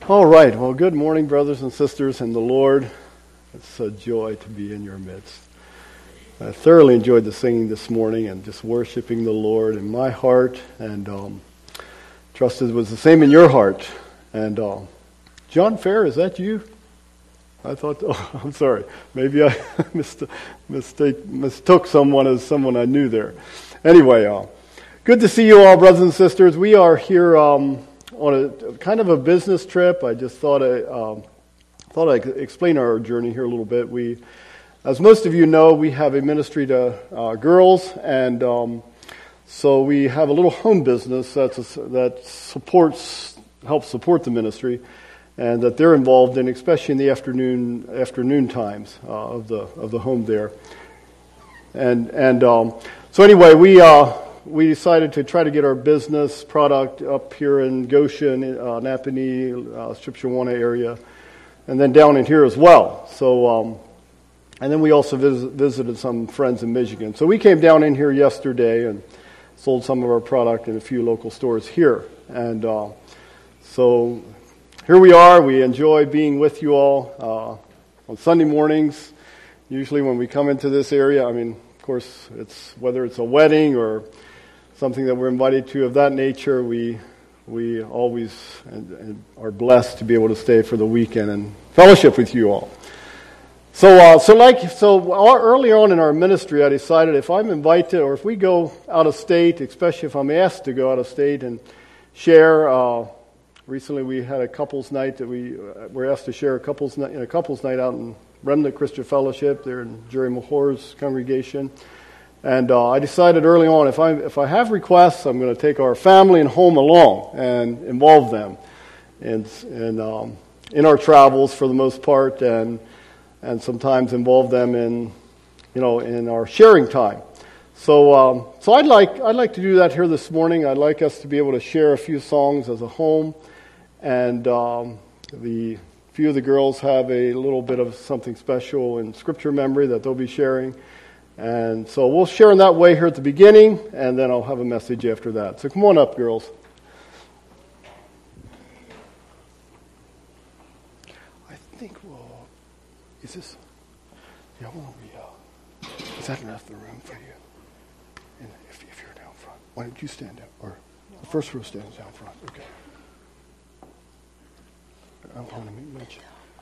All right. Well, good morning, brothers and sisters in the Lord. It's a joy to be in your midst. I thoroughly enjoyed the singing this morning and just worshiping the Lord in my heart, and trust it was the same in your heart. And John Fair, is that you? I thought, I'm sorry. Maybe I mistook someone as someone I knew there. Anyway, good to see you all, brothers and sisters. We are here on a kind of a business trip. I just thought I'd explain our journey here a little bit. As most of you know, we have a ministry to girls, and so we have a little home business that helps support the ministry, and that they're involved in, especially in the afternoon times of the home there. So anyway, we decided to try to get our business product up here in Goshen, Napanee, Strip-Shawana area, and then down in here as well. So, and then we also visited some friends in Michigan. So we came down in here yesterday and sold some of our product in a few local stores here. And so here we are. We enjoy being with you all on Sunday mornings. Usually when we come into this area, I mean, of course, whether it's a wedding or something that we're invited to of that nature, we always are blessed to be able to stay for the weekend and fellowship with you all. So earlier on in our ministry, I decided if I'm invited or if we go out of state, especially if I'm asked to go out of state and share. Recently, we had a couples night that we were asked to share a couples night out in Remnant Christian Fellowship there in Jerry Mahor's congregation. And I decided early on, if I have requests, I'm going to take our family and home along and involve them in our travels for the most part, and sometimes involve them in our sharing time. So I'd like to do that here this morning. I'd like us to be able to share a few songs as a home, and the few of the girls have a little bit of something special in scripture memory that they'll be sharing. And so we'll share in that way here at the beginning, and then I'll have a message after that. So come on up, girls. I think is that enough the room for you? And if you're down front, why don't you stand up? Or the first row stands down front. Okay. I want to mention.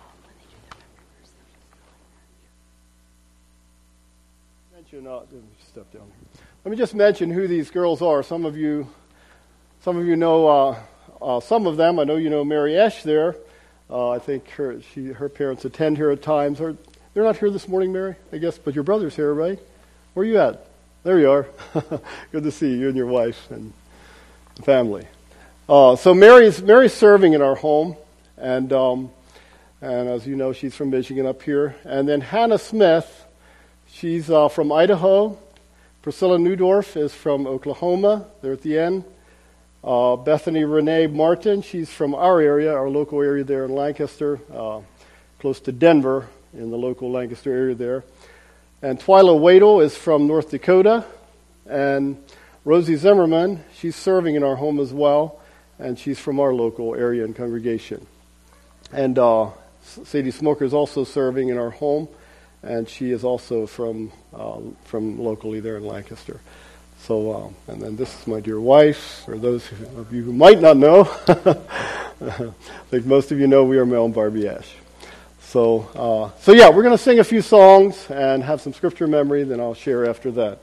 Step down here. Let me just mention who these girls are. Some of you know some of them. I know you know Mary Esch there. I think her parents attend here at times. They're not here this morning, Mary, I guess, but your brother's here, right? Where are you at? There you are. Good to see you and your wife and family. So Mary's serving in our home, and as you know, she's from Michigan up here. And then Hannah Smith. She's from Idaho. Priscilla Newdorf is from Oklahoma. They're at the end. Bethany Renee Martin, she's from our area, our local area there in Lancaster, close to Denver, in the local Lancaster area there. And Twyla Wadle is from North Dakota. And Rosie Zimmerman, she's serving in our home as well, and she's from our local area and congregation. And Sadie Smoker is also serving in our home, and she is also from locally there in Lancaster. So, and then this is my dear wife, or those of you who might not know. I think most of you know we are Mel and Barbie Ash. So yeah, we're going to sing a few songs and have some scripture memory, then I'll share after that.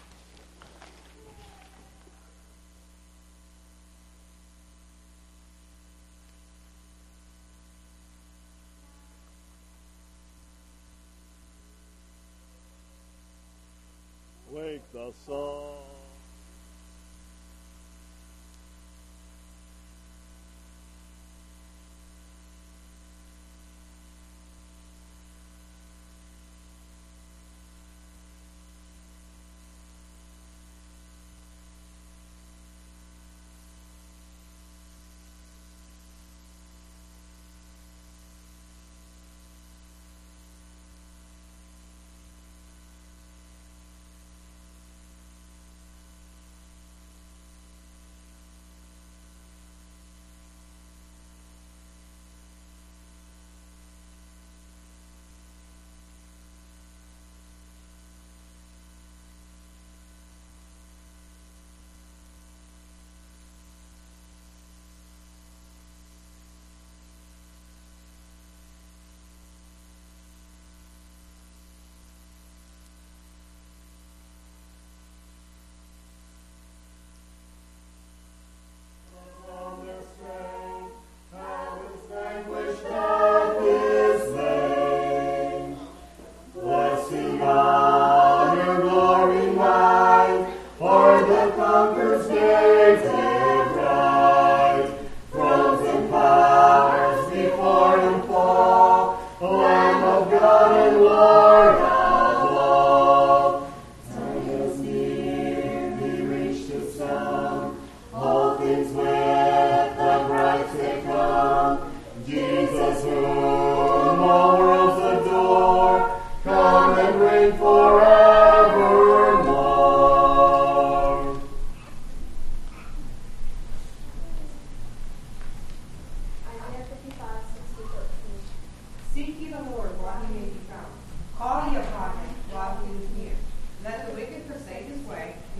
Wake the soul.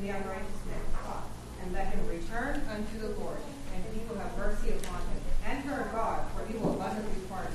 the unrighteous man's thoughts, and let him return unto the Lord, and he will have mercy upon him, and to our God, for he will abundantly pardon.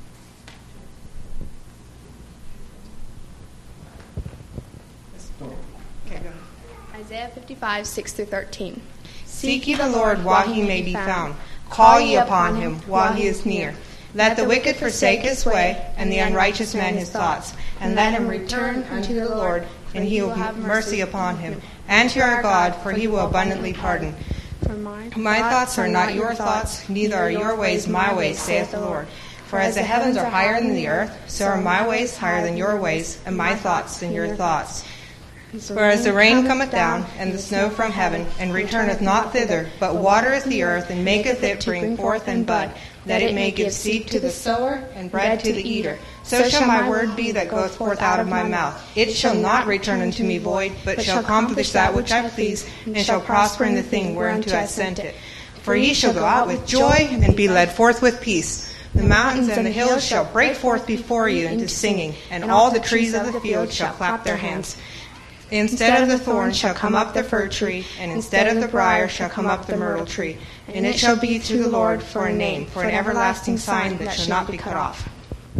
Okay, go ahead. Isaiah 55, 6-13. Seek ye the Lord while he may be found. Call ye upon him while he is near. Let the wicked forsake his way, and the unrighteous man his thoughts, and let him return unto the Lord, and he will have mercy upon him, and to our God, for he will abundantly pardon. For my thoughts are not your thoughts, neither are your ways my ways, saith the Lord. For as the heavens are higher than the earth, so are my ways higher than your ways, and my thoughts than your thoughts. For as the rain cometh down, and the snow from heaven, and returneth not thither, but watereth the earth, and maketh it bring forth and bud, that it may give seed to the sower, and bread to the eater, so shall my word be that goeth forth out of my mouth. It shall not return unto me void, but shall accomplish that which I please, and shall prosper in the thing whereunto I sent it. For ye shall go out with joy, and be led forth with peace. The mountains and the hills shall break forth before you into singing, and all the trees of the field shall clap their hands. Instead of the thorn shall come up the fir tree, and instead of the brier shall come up the myrtle tree. And it shall be to the Lord for a name, for an everlasting sign that shall not be cut off.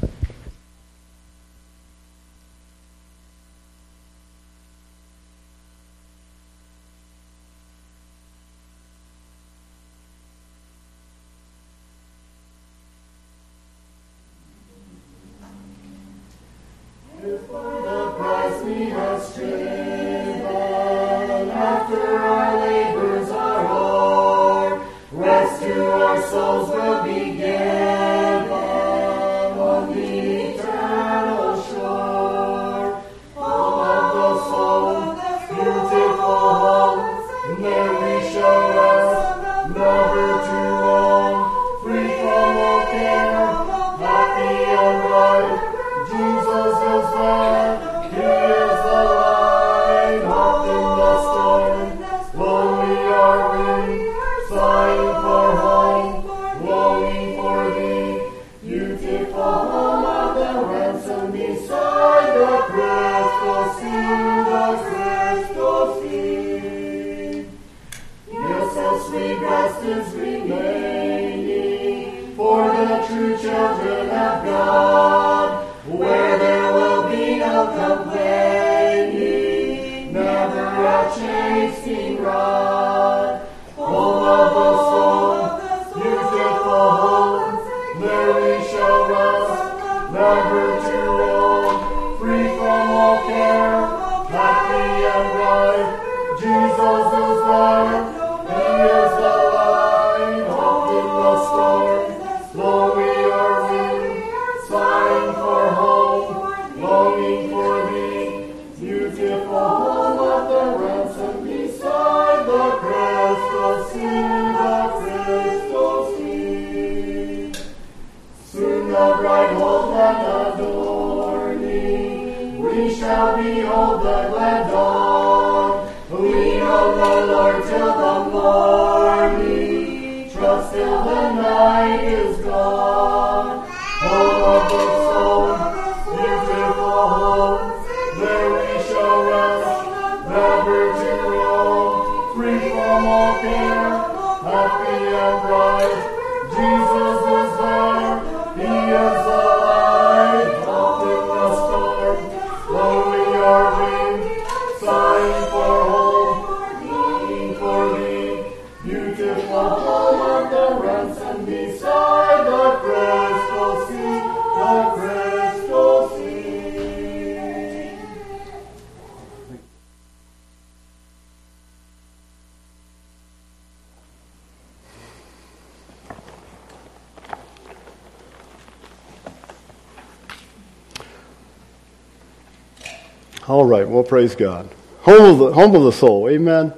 All right, well, praise God. Home of the soul, amen.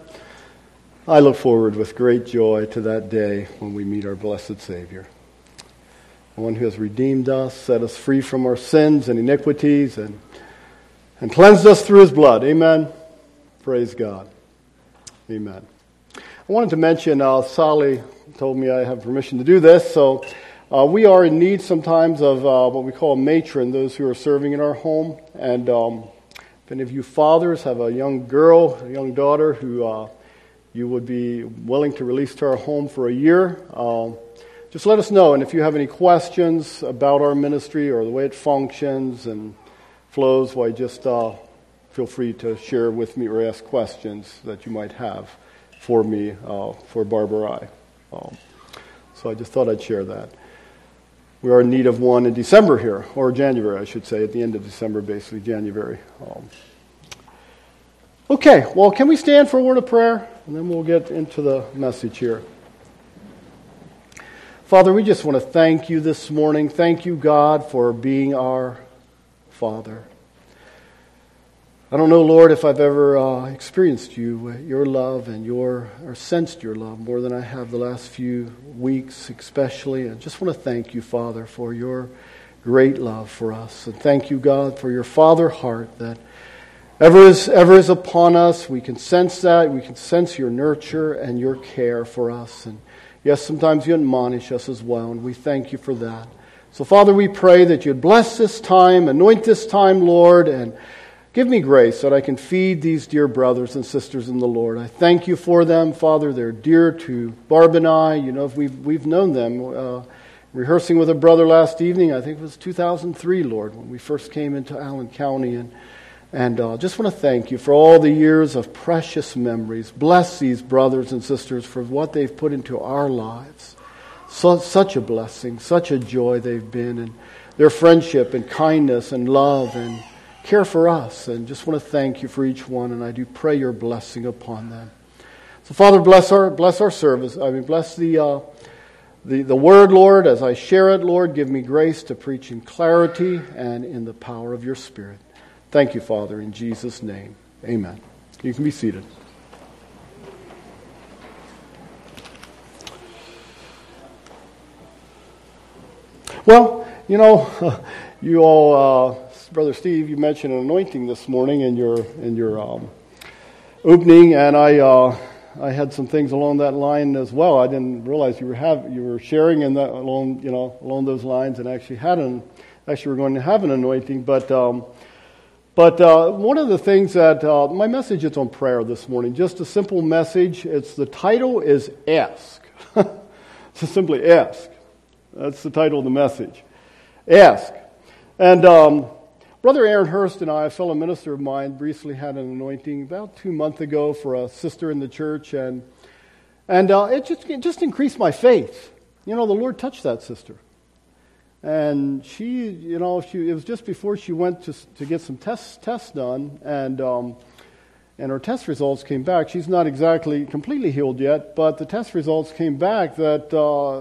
I look forward with great joy to that day when we meet our blessed Savior. The one who has redeemed us, set us free from our sins and iniquities, and cleansed us through his blood, amen. Praise God, amen. I wanted to mention, Sally told me I have permission to do this, so we are in need sometimes of what we call a matron, those who are serving in our home, and If any of you fathers have a young girl, a young daughter who you would be willing to release to our home for a year, just let us know. And if you have any questions about our ministry or the way it functions and flows, why just feel free to share with me or ask questions that you might have for me, for Barbara I. So I just thought I'd share that. We are in need of one in December here, or January, I should say, at the end of December, basically January. Okay, well, can we stand for a word of prayer? And then we'll get into the message here. Father, we just want to thank you this morning. Thank you, God, for being our Father. I don't know, Lord, if I've ever experienced your love or sensed your love more than I have the last few weeks, especially. I just want to thank you, Father, for your great love for us. And thank you, God, for your Father heart that ever is upon us. We can sense that. We can sense your nurture and your care for us. And yes, sometimes you admonish us as well, and we thank you for that. So, Father, we pray that you'd bless this time, anoint this time, Lord, and give me grace that I can feed these dear brothers and sisters in the Lord. I thank you for them, Father. They're dear to Barb and I. You know, we've known them. Rehearsing with a brother last evening, I think it was 2003, Lord, when we first came into Allen County. And just want to thank you for all the years of precious memories. Bless these brothers and sisters for what they've put into our lives. Such a blessing, such a joy they've been. And their friendship and kindness and love and care for us, and just want to thank you for each one, and I do pray your blessing upon them. So, Father, bless our service. Bless the word, Lord, as I share it, Lord. Give me grace to preach in clarity and in the power of your Spirit. Thank you, Father, in Jesus' name. Amen. You can be seated. Well, you know, you all. Brother Steve, you mentioned an anointing this morning in your opening, and I had some things along that line as well. I didn't realize you were sharing in that along those lines, and actually we're going to have an anointing. But one of the things that my message is on prayer this morning, just a simple message. The title is Ask. So simply ask. That's the title of the message. Ask. And Brother Aaron Hurst and I, a fellow minister of mine, recently had an anointing about 2 months ago for a sister in the church, and it just increased my faith. You know, the Lord touched that sister, and she, it was just before she went to get some tests done, and her test results came back. She's not exactly completely healed yet, but the test results came back that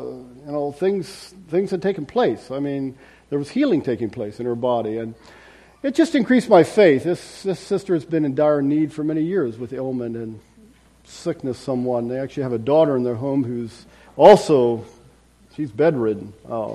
things had taken place. I mean, there was healing taking place in her body, and it just increased my faith. This sister has been in dire need for many years with ailment and sickness somewhat. They actually have a daughter in their home who's also, she's bedridden.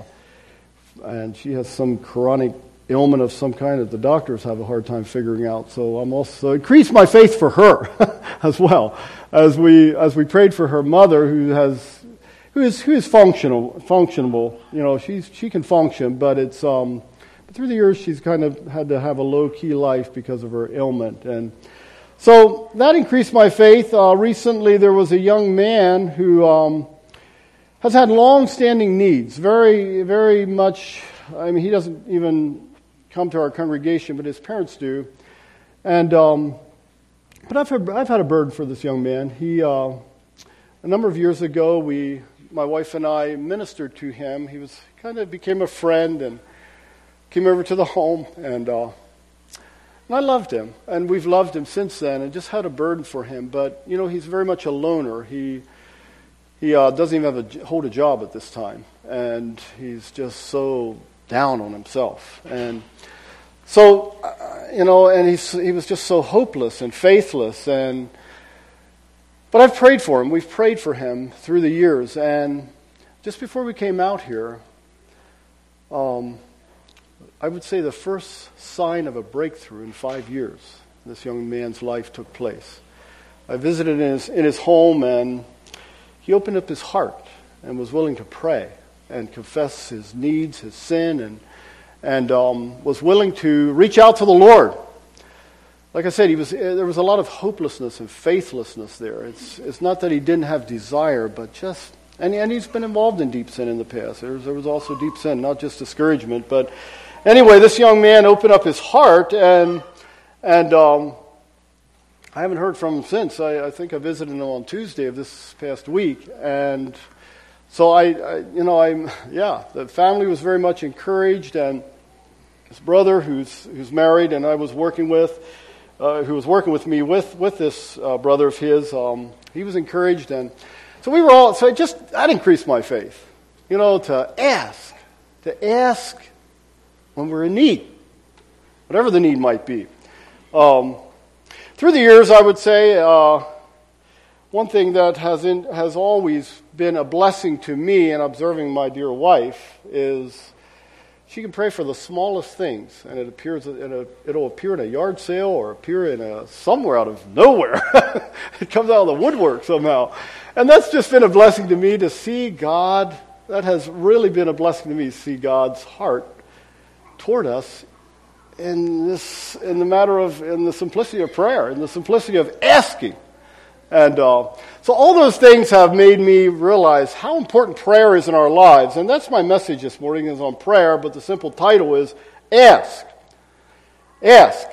And she has some chronic ailment of some kind that the doctors have a hard time figuring out. So it increased my faith for her as well. As we prayed for her mother who is functionable. You know, she can function, but it's through the years, she's kind of had to have a low-key life because of her ailment. And so that increased my faith. Recently, there was a young man who has had long-standing needs, very, very much. I mean, he doesn't even come to our congregation, but his parents do. And but I've had a burden for this young man. He a number of years ago, my wife and I ministered to him. He became a friend and came over to the home, and I loved him, and we've loved him since then, and just had a burden for him. But you know, he's very much a loner. He doesn't even hold a job at this time, and he's just so down on himself, and so and he was just so hopeless and faithless. But I've prayed for him. We've prayed for him through the years, and just before we came out here, I would say the first sign of a breakthrough in 5 years, this young man's life took place. I visited in his home, and he opened up his heart and was willing to pray and confess his needs, his sin, and was willing to reach out to the Lord. like I said, there was a lot of hopelessness and faithlessness there. It's not that he didn't have desire, but just, and he's been involved in deep sin in the past. There was also deep sin, not just discouragement. But anyway, this young man opened up his heart, and I haven't heard from him since. I think I visited him on Tuesday of this past week, and so the family was very much encouraged, and his brother, who's married, and I was working with, who was working with me with this brother of his, he was encouraged, and so we were all. So that increased my faith, to ask when we're in need, whatever the need might be. Through the years, I would say one thing that has always been a blessing to me in observing my dear wife is she can pray for the smallest things, and it'll appear in a yard sale or appear in somewhere out of nowhere. It comes out of the woodwork somehow, and that's just been a blessing to me to see God. That has really been a blessing to me to see God's heart toward us in the simplicity of prayer, in the simplicity of asking. And so all those things have made me realize how important prayer is in our lives. And that's my message this morning, is on prayer, but the simple title is Ask. Ask.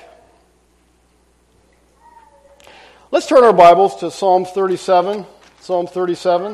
Let's turn our Bibles to Psalm 37. Psalm 37.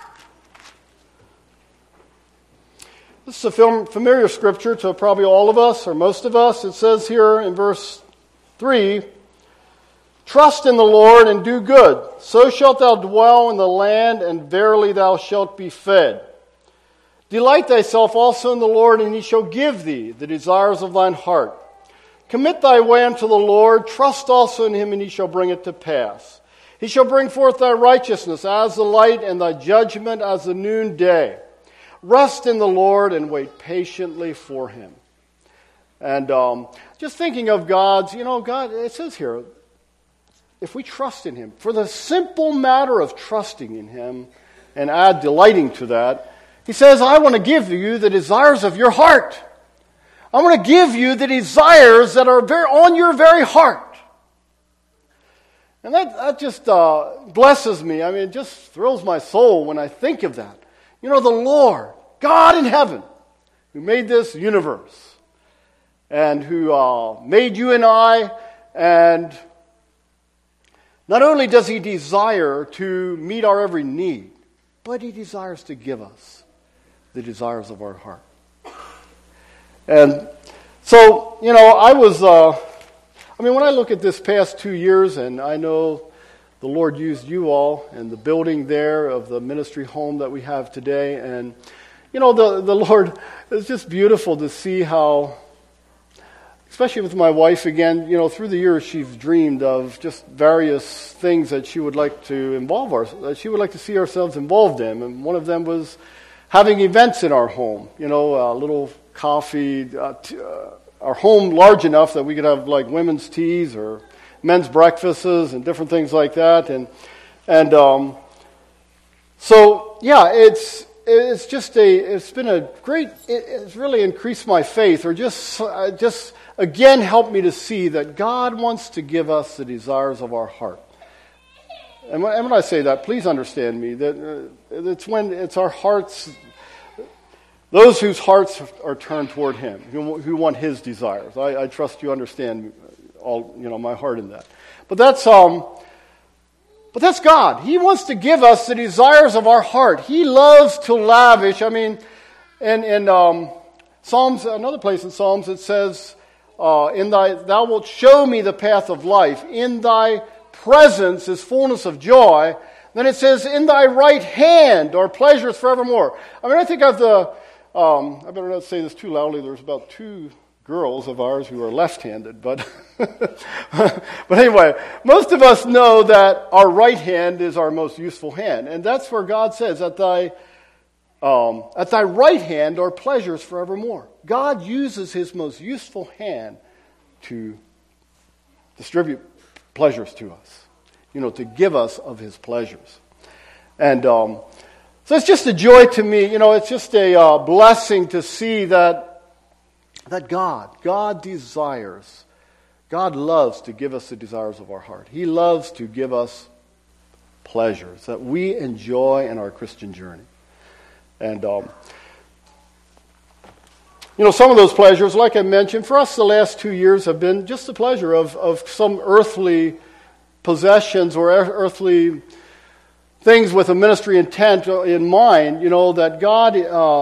This is a familiar scripture to probably all of us, or most of us. It says here in verse 3, "Trust in the Lord and do good, so shalt thou dwell in the land, and verily thou shalt be fed. Delight thyself also in the Lord, and he shall give thee the desires of thine heart. Commit thy way unto the Lord, trust also in him, and he shall bring it to pass. He shall bring forth thy righteousness as the light, and thy judgment as the noonday. Rest in the Lord and wait patiently for him." And just thinking of God, it says here, if we trust in him, for the simple matter of trusting in him and add delighting to that, he says, I want to give you the desires of your heart. I want to give you the desires that are on your very heart. And that just blesses me. I mean, it just thrills my soul when I think of that. The Lord, God in heaven, who made this universe, and who made you and I, and not only does he desire to meet our every need, but he desires to give us the desires of our heart. And so, when I look at this past 2 years, and I know the Lord used you all and the building there of the ministry home that we have today. And, the Lord, it's just beautiful to see how, especially with my wife again, through the years she's dreamed of just various things that she would like to that she would like to see ourselves involved in. And one of them was having events in our home, a little coffee, our home large enough that we could have like women's teas or men's breakfasts and different things like that, it's really increased my faith, or just again helped me to see that God wants to give us the desires of our heart. And when I say that, please understand me that it's our hearts, those whose hearts are turned toward Him, who want His desires. I trust you understand all, my heart in that. But that's God. He wants to give us the desires of our heart. He loves to lavish. In Psalms, another place in Psalms, it says, "Thou wilt show me the path of life. In thy presence is fullness of joy." Then it says, "In thy right hand are pleasures forevermore." I think of I better not say this too loudly. There's about 2 girls of ours who are left-handed, but anyway, most of us know that our right hand is our most useful hand, and that's where God says, "At thy right hand are pleasures forevermore." God uses His most useful hand to distribute pleasures to us, to give us of His pleasures, and so it's just a joy to me. It's just a blessing to see that God desires God loves to give us the desires of our heart. He loves to give us pleasures that we enjoy in our Christian journey. And, some of those pleasures, like I mentioned, for us the last 2 years have been just the pleasure of some earthly possessions or earthly things with a ministry intent in mind, that God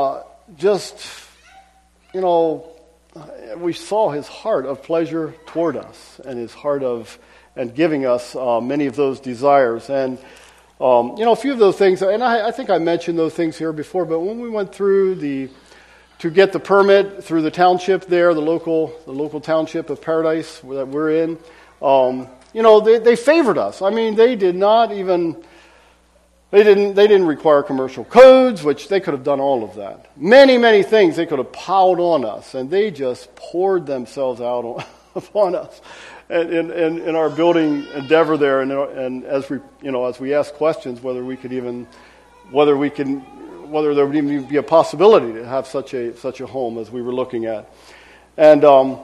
we saw his heart of pleasure toward us and his heart and giving us many of those desires. And, a few of those things, and I think I mentioned those things here before, but when we went through to get the permit through the township there, the local township of Paradise that we're in, they favored us. I mean, they didn't require commercial codes, which they could have done all of that. Many, many things they could have piled on us, and they just poured themselves out upon us in our building endeavor there. And as we asked questions, whether there would even be a possibility to have such a home as we were looking at, and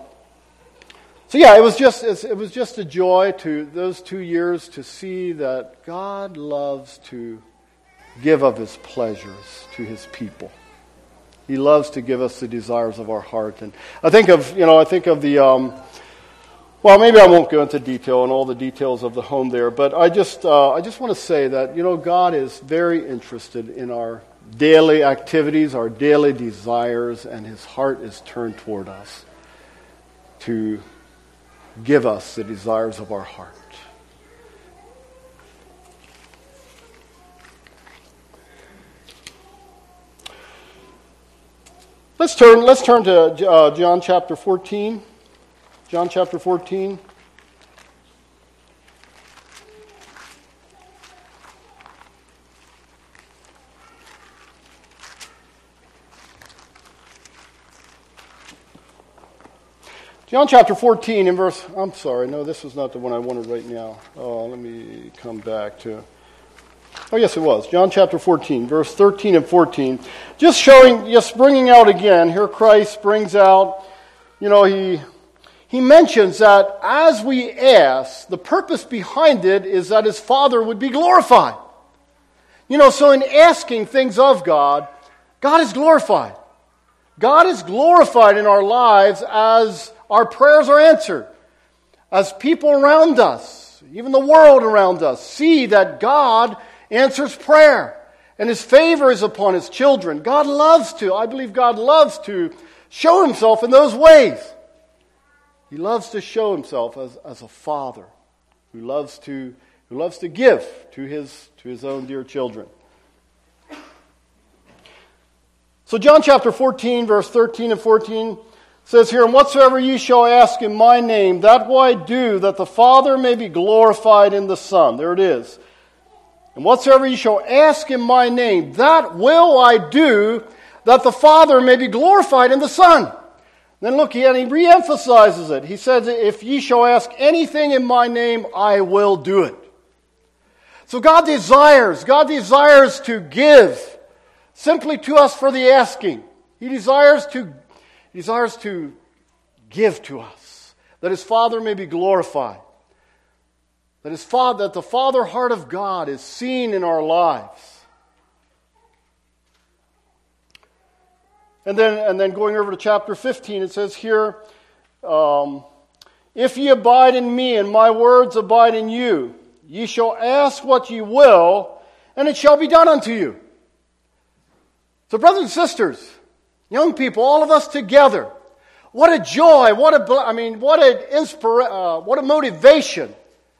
it was just a joy to those 2 years to see that God loves to give of his pleasures to his people. He loves to give us the desires of our heart. And I think of the maybe I won't go into detail on all the details of the home there, but I just want to say that God is very interested in our daily activities, our daily desires, and his heart is turned toward us to give us the desires of our heart. Let's turn to John chapter 14. John chapter 14. John chapter 14 in verse, I'm sorry, no, this was not the one I wanted right now. Let me come back to, yes, it was. John chapter 14, verse 13 and 14. Just bringing out again, here Christ brings out, he mentions that as we ask, the purpose behind it is that his Father would be glorified. So in asking things of God, God is glorified. God is glorified in our lives as our prayers are answered, as people around us, even the world around us, see that God answers prayer and his favor is upon his children. I believe God loves to show himself in those ways. He loves to show himself as a father who loves to give to his own dear children. So John chapter 14, verse 13 and 14 says here, "And whatsoever ye shall ask in my name, that will I do, that the Father may be glorified in the Son." There it is. "And whatsoever ye shall ask in my name, that will I do, that the Father may be glorified in the Son." Then look, he re-emphasizes it. He says, "If ye shall ask anything in my name, I will do it." So God desires to give simply to us for the asking. He desires to give to us, that his Father may be glorified, that the Father heart of God is seen in our lives. And then going over to chapter 15, it says here, "If ye abide in me, and my words abide in you, ye shall ask what ye will, and it shall be done unto you." So brothers and sisters, young people, all of us together, what a joy, what a motivation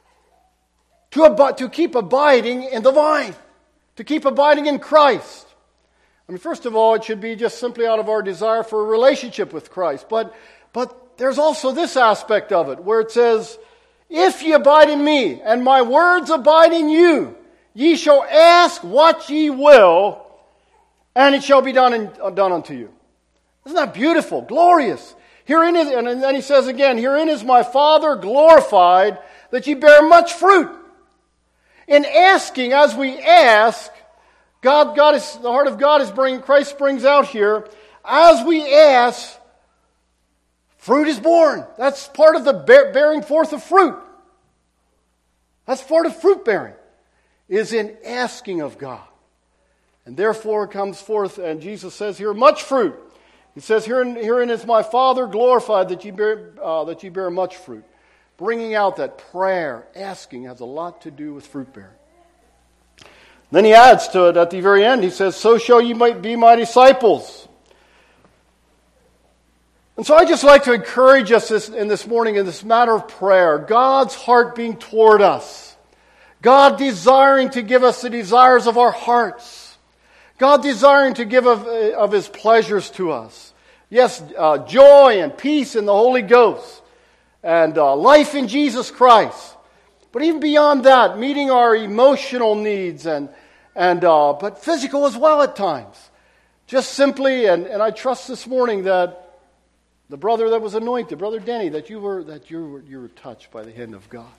to keep abiding in the vine, to keep abiding in Christ. First of all, it should be just simply out of our desire for a relationship with Christ. But there's also this aspect of it, where it says, "If ye abide in me, and my words abide in you, ye shall ask what ye will, and it shall be done unto you." Isn't that beautiful? Glorious. Herein is, and then he says again, "Herein is my Father glorified, that ye bear much fruit." In asking, as we ask, God is, the heart of God is Christ brings out here, as we ask Fruit is born. That's part of the bearing forth of fruit. That's part of fruit bearing, is in asking of God. And therefore comes forth, and Jesus says here, much fruit. He says, herein is my Father glorified, that ye bear much fruit. Bringing out that prayer, asking, has a lot to do with fruit bearing. Then he adds to it at the very end, he says, so shall ye be my disciples. And so I just like to encourage us this morning in this matter of prayer, God's heart being toward us, God desiring to give us the desires of our hearts, God desiring to give of His pleasures to us. Yes, joy and peace in the Holy Ghost, and life in Jesus Christ. But even beyond that, meeting our emotional needs but physical as well at times. Just simply, and I trust this morning that the brother that was anointed, Brother Denny, that you were touched by the hand of God.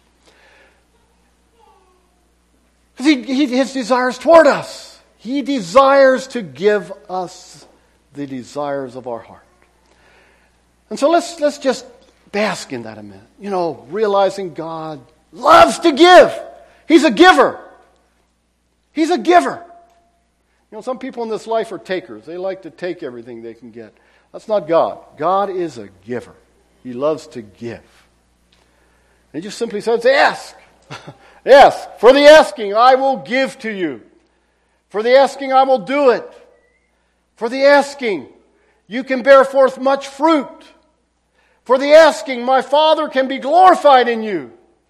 Because His desires toward us. He desires to give us the desires of our heart. And so let's just bask in that a minute. Realizing God loves to give. He's a giver. He's a giver. Some people in this life are takers. They like to take everything they can get. That's not God. God is a giver. He loves to give. And He just simply says, ask. Ask. For the asking, I will give to you. For the asking, I will do it. For the asking, you can bear forth much fruit. For the asking, my Father can be glorified in you.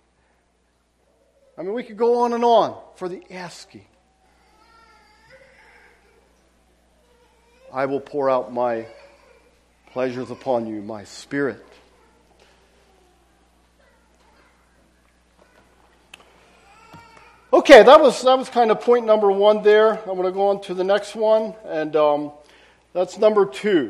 We could go on and on. For the asking, I will pour out my pleasures upon you, my Spirit. Okay, that was kind of point number one there. I'm going to go on to the next one, and that's number 2.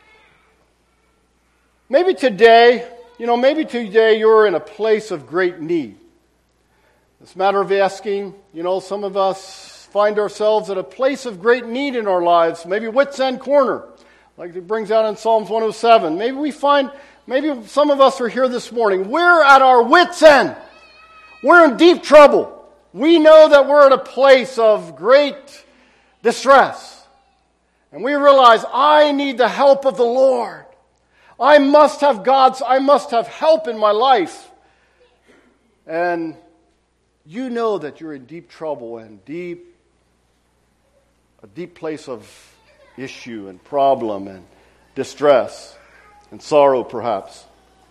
Maybe today you're in a place of great need. This matter of asking, some of us find ourselves at a place of great need in our lives, maybe wit's end corner, like it brings out in Psalms 107. Maybe some of us are here this morning. We're at our wit's end. We're in deep trouble. We know that we're at a place of great distress. And we realize, I need the help of the Lord. I must have help in my life. And you know that you're in deep trouble and a deep place of issue and problem and distress and sorrow perhaps.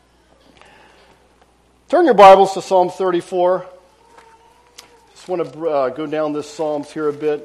Turn your Bibles to Psalm 34. Just want to go down this Psalms here a bit.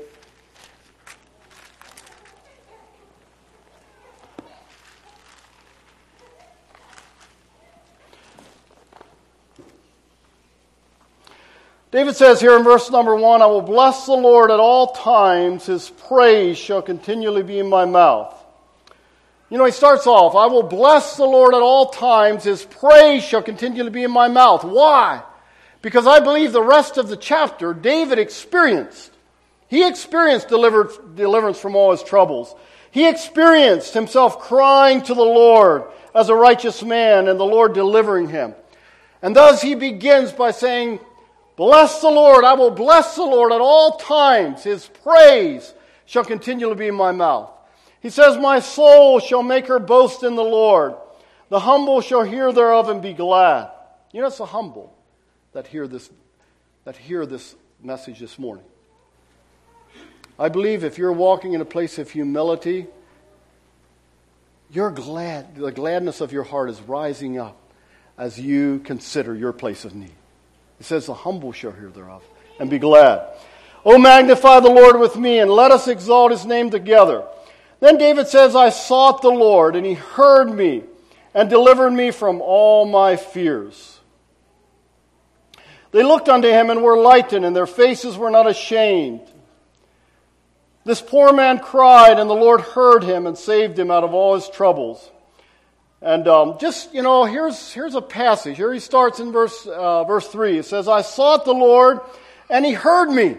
David says here in verse number 1, I will bless the Lord at all times. His praise shall continually be in my mouth. He starts off, I will bless the Lord at all times. His praise shall continually be in my mouth. Why? Because I believe the rest of the chapter, David experienced. He experienced deliverance from all his troubles. He experienced himself crying to the Lord as a righteous man and the Lord delivering him. And thus he begins by saying, bless the Lord, I will bless the Lord at all times. His praise shall continually be in my mouth. He says, my soul shall make her boast in the Lord. The humble shall hear thereof and be glad. It's the humble that hear this message this morning. I believe if you're walking in a place of humility, you're glad. The gladness of your heart is rising up as you consider your place of need. It says, the humble shall hear thereof and be glad. O magnify the Lord with me, and let us exalt His name together. Then David says, I sought the Lord, and He heard me and delivered me from all my fears. They looked unto Him and were lightened, and their faces were not ashamed. This poor man cried, and the Lord heard him and saved him out of all his troubles. And here's a passage. Here he starts in verse 3. It says, I sought the Lord, and He heard me.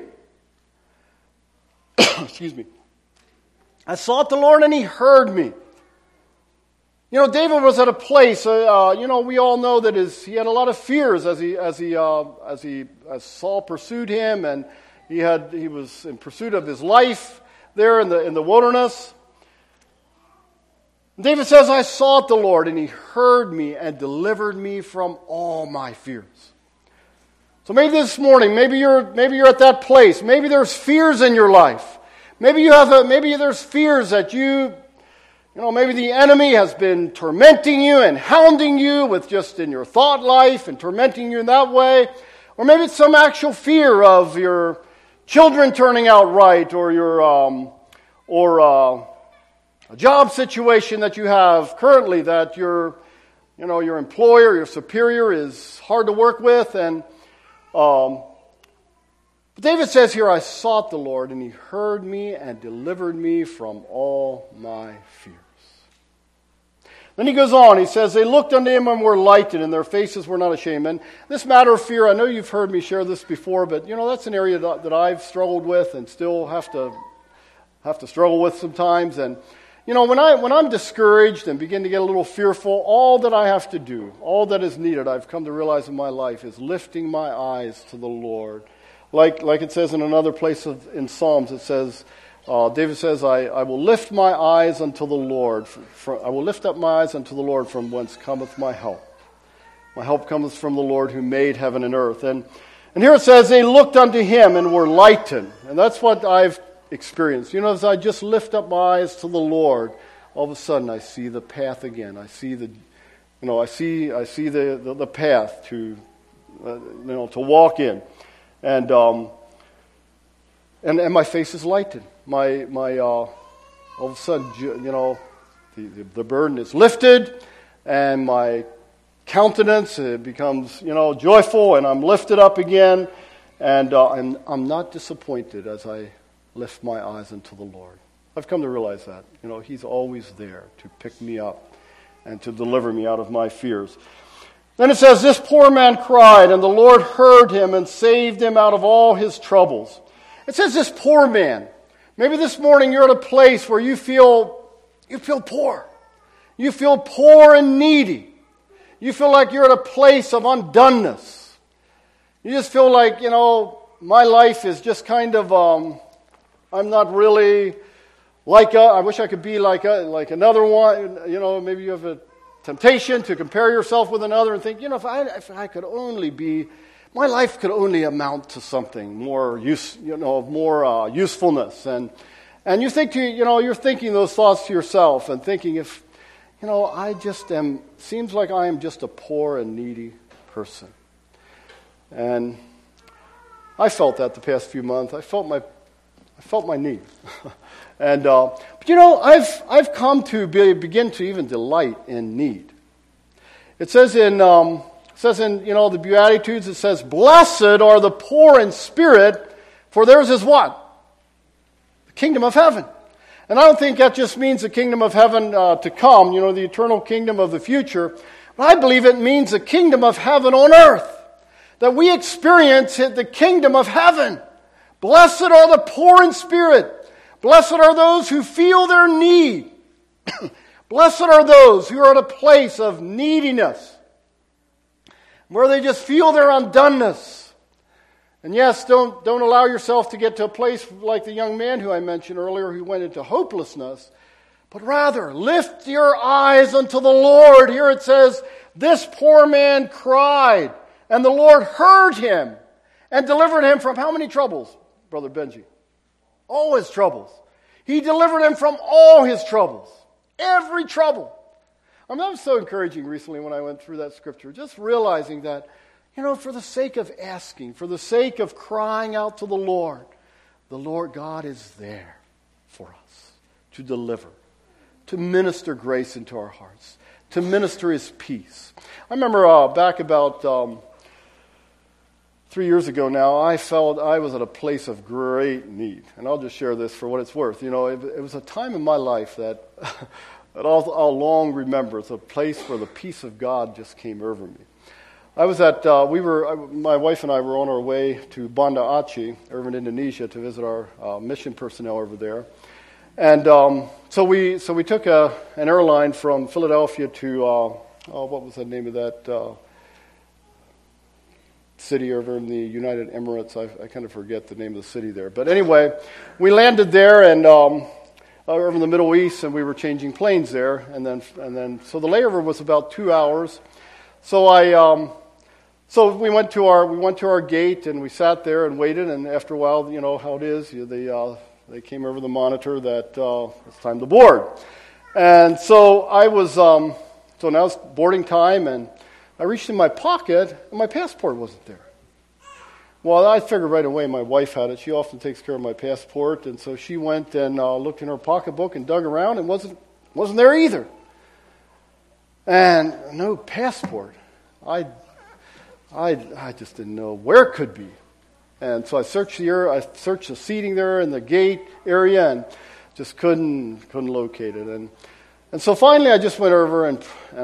Excuse me. I sought the Lord, and He heard me. You know, David was at a place. We all know that he had a lot of fears as Saul pursued him, and he was in pursuit of his life there in the wilderness. David says, "I sought the Lord, and He heard me and delivered me from all my fears." So maybe this morning, maybe you're at that place. Maybe there's fears in your life. Maybe there's fears that maybe the enemy has been tormenting you and hounding you with just in your thought life and tormenting you in that way. Or maybe it's some actual fear of your children turning out right, or a job situation that you have currently that your employer, your superior is hard to work with. But David says here, "I sought the Lord, and He heard me and delivered me from all my fears." Then he goes on, he says, "They looked unto Him and were lightened, and their faces were not ashamed." And this matter of fear, I know you've heard me share this before, but that's an area that I've struggled with and still have to struggle with sometimes. And when I'm discouraged and begin to get a little fearful, all that I have to do, all that is needed, I've come to realize in my life, is lifting my eyes to the Lord. Like it says in another place in Psalms, it says, David says, I will lift my eyes unto the Lord. I will lift up my eyes unto the Lord, from whence cometh my help. My help cometh from the Lord who made heaven and earth. And here it says, they looked unto Him and were lightened. And that's what I've experienced. As I just lift up my eyes to the Lord, all of a sudden I see the path again. I see the path to walk in. And my face is lightened. My all of a sudden, the burden is lifted, and my countenance becomes, joyful, and I'm lifted up again, and I'm not disappointed as I lift my eyes unto the Lord. I've come to realize that, He's always there to pick me up and to deliver me out of my fears. Then it says, "This poor man cried, and the Lord heard him and saved him out of all his troubles." It says this poor man. Maybe this morning you're at a place where you feel poor. You feel poor and needy. You feel like you're at a place of undoneness. You just feel like, my life is just kind of, I'm not really I wish I could be like another one. Maybe you have a temptation to compare yourself with another and think, if I could only be, my life could only amount to something more usefulness. And you think you're thinking those thoughts to yourself and thinking, seems like I am just a poor and needy person. And I felt that the past few months. I felt my need. And but I've come to begin to even delight in need. It says in the Beatitudes, it says, "Blessed are the poor in spirit, for theirs is" what? The kingdom of heaven. And I don't think that just means the kingdom of heaven to come, the eternal kingdom of the future. But I believe it means the kingdom of heaven on earth. That we experience the kingdom of heaven. Blessed are the poor in spirit. Blessed are those who feel their need. Blessed are those who are at a place of neediness, where they just feel their undoneness. And yes, don't allow yourself to get to a place like the young man who I mentioned earlier who went into hopelessness, but rather lift your eyes unto the Lord. Here it says, "This poor man cried, and the Lord heard him and delivered him" from how many troubles, Brother Benji? All his troubles. He delivered him from all his troubles. Every trouble. That was so encouraging recently when I went through that scripture. Just realizing that, for the sake of asking, for the sake of crying out to the Lord God is there for us to deliver, to minister grace into our hearts, to minister His peace. I remember back about 3 years ago now, I felt I was at a place of great need. And I'll just share this for what it's worth. It was a time in my life that I'll long remember. It's a place where the peace of God just came over me. I was my wife and I were on our way to Banda Aceh, over in Indonesia, to visit our mission personnel over there. And so we took an airline from Philadelphia to, what was the name of that city over in the United Emirates? I kind of forget the name of the city there. But anyway, we landed there and over in the Middle East, and we were changing planes there. And then so the layover was about 2 hours. So so we went to our gate and we sat there and waited. And after a while, you know how it is. They came over the monitor that it's time to board. And so so now it's boarding time, and I reached in my pocket, and my passport wasn't there. Well, I figured right away my wife had it. She often takes care of my passport, and so she went and looked in her pocketbook and dug around, and wasn't there either. And no passport. I just didn't know where it could be. And so I searched the seating there in the gate area, and just couldn't locate it. And so finally I just went over and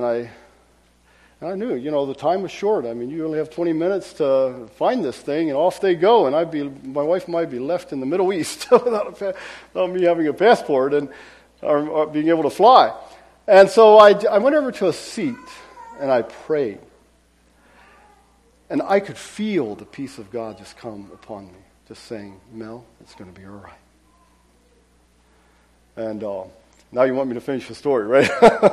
I knew, the time was short. I mean, you only have 20 minutes to find this thing, and off they go. And my wife might be left in the Middle East without me having a passport or being able to fly. And so I went over to a seat and I prayed. And I could feel the peace of God just come upon me, just saying, Mel, it's going to be all right. And now you want me to finish the story, right?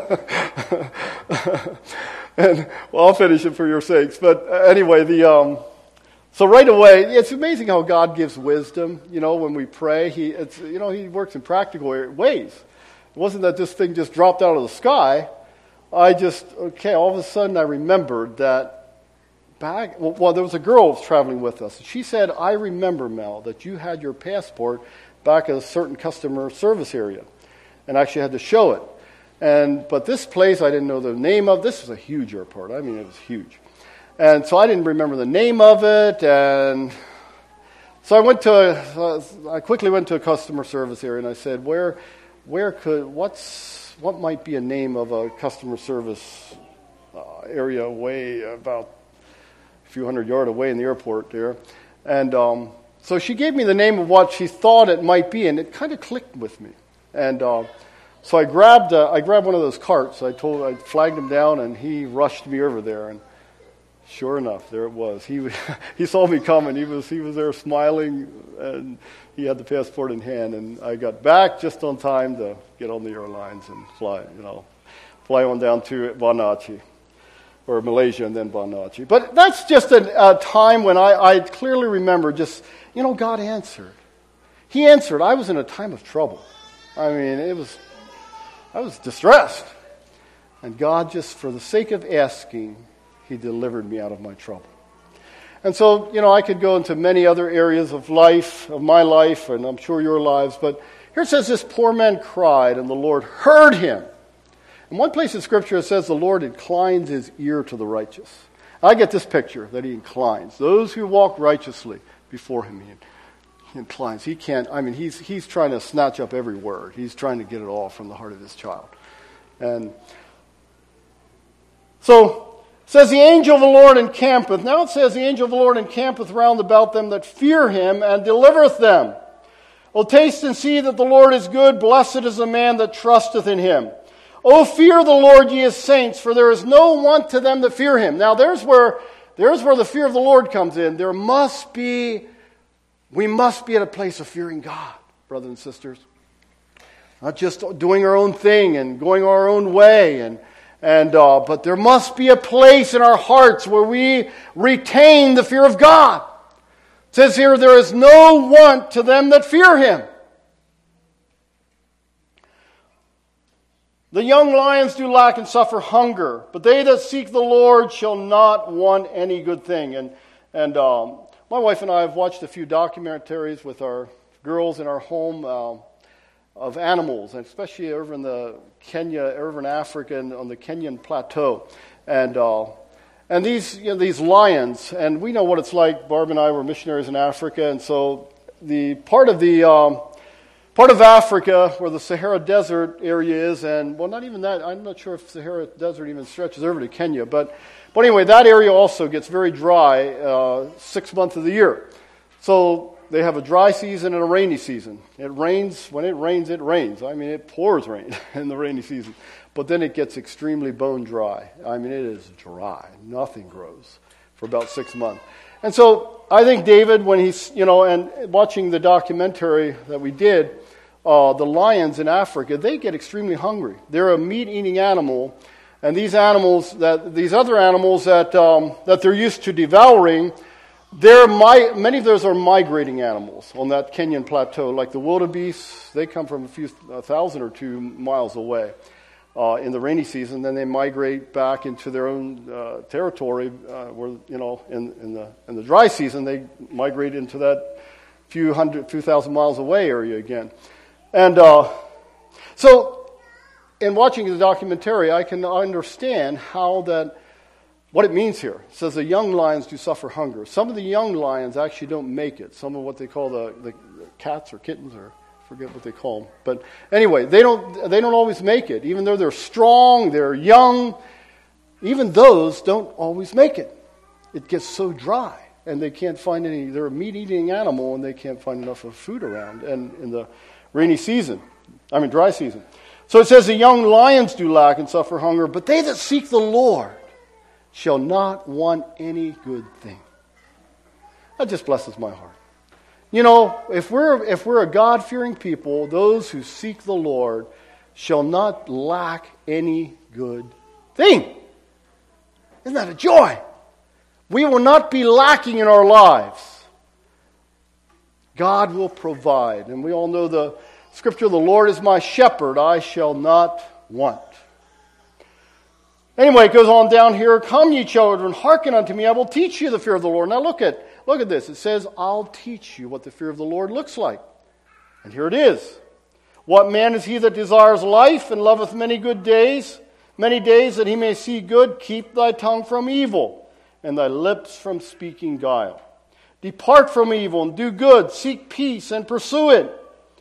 And I'll finish it for your sakes. But anyway, so right away, it's amazing how God gives wisdom. When we pray, He works in practical ways. It wasn't that this thing just dropped out of the sky. All of a sudden I remembered that there was a girl traveling with us. She said, I remember, Mel, that you had your passport back at a certain customer service area, and actually had to show it. But this place, I didn't know the name of. This was a huge airport. I mean, it was huge. And so I didn't remember the name of it. And so I quickly went to a customer service area, and I said, what might be a name of a customer service area away about a few hundred yards away in the airport there. And so she gave me the name of what she thought it might be, and it kind of clicked with me. And so I grabbed one of those carts. I flagged him down, and he rushed me over there. And sure enough, there it was. He saw me coming. He was there smiling, and he had the passport in hand. And I got back just on time to get on the airlines and fly on down to Banachi, or Malaysia, and then Banachi. But that's just a time when I clearly remember God answered. He answered. I was in a time of trouble. I mean, I was distressed. And God, just for the sake of asking, He delivered me out of my trouble. And so, I could go into many other areas of my life, and I'm sure your lives, but here it says this poor man cried, and the Lord heard him. In one place in Scripture it says the Lord inclines His ear to the righteous. I get this picture that He inclines. Those who walk righteously before Him, He inclines. He can't, He's trying to snatch up every word. He's trying to get it all from the heart of His child. And so, it says the angel of the Lord encampeth. Now it says the angel of the Lord encampeth round about them that fear Him and delivereth them. O taste and see that the Lord is good. Blessed is the man that trusteth in Him. O fear the Lord, ye His saints, for there is no want to them that fear Him. Now there's where the fear of the Lord comes in. We must be at a place of fearing God, brothers and sisters. Not just doing our own thing and going our own way, but there must be a place in our hearts where we retain the fear of God. It says here, there is no want to them that fear Him. The young lions do lack and suffer hunger, but they that seek the Lord shall not want any good thing. And my wife and I have watched a few documentaries with our girls in our home of animals, and especially over in the Kenya, over in Africa, and on the Kenyan plateau, and these lions. And we know what it's like. Barb and I were missionaries in Africa, and so the part of Africa where the Sahara Desert area is, and not even that. I'm not sure if Sahara Desert even stretches over to Kenya, but anyway, that area also gets very dry 6 months of the year. So they have a dry season and a rainy season. It rains. When it rains, it rains. I mean, it pours rain in the rainy season. But then it gets extremely bone dry. I mean, it is dry. Nothing grows for about 6 months. And so I think David, when he's, and watching the documentary that we did, the lions in Africa, they get extremely hungry. They're a meat-eating animal. And these other animals that they're used to devouring, many of those are migrating animals on that Kenyan plateau. Like the wildebeest, they come from a 1,000 or 2 miles away in the rainy season. Then they migrate back into their own territory. Where in the dry season, they migrate into that few thousand miles away area again. And so, in watching the documentary, I can understand what it means here. It says the young lions do suffer hunger. Some of the young lions actually don't make it. Some of what they call the cats or kittens, or I forget what they call them. But anyway, they don't always make it. Even though they're strong, they're young, even those don't always make it. It gets so dry, and they can't find any. They're a meat-eating animal, and they can't find enough of food around. And in the dry season. So it says the young lions do lack and suffer hunger, but they that seek the Lord shall not want any good thing. That just blesses my heart. If we're a God-fearing people, those who seek the Lord shall not lack any good thing. Isn't that a joy? We will not be lacking in our lives. God will provide. And we all know the scripture, the Lord is my shepherd, I shall not want. Anyway, it goes on down here. Come, ye children, hearken unto me, I will teach you the fear of the Lord. Now look at this. It says, I'll teach you what the fear of the Lord looks like. And here it is. What man is he that desires life and loveth many days that he may see good? Keep thy tongue from evil, and thy lips from speaking guile. Depart from evil and do good. Seek peace and pursue it.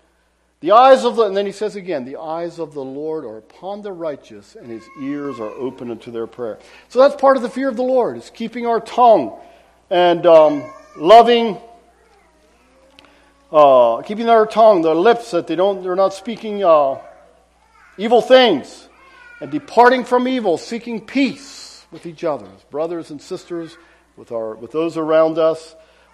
And then he says again, the eyes of the Lord are upon the righteous, and his ears are open unto their prayer. So that's part of the fear of the Lord, is keeping our tongue and keeping our tongue, their lips, that they're not speaking evil things, and departing from evil, seeking peace with each other, as brothers and sisters, with those around us.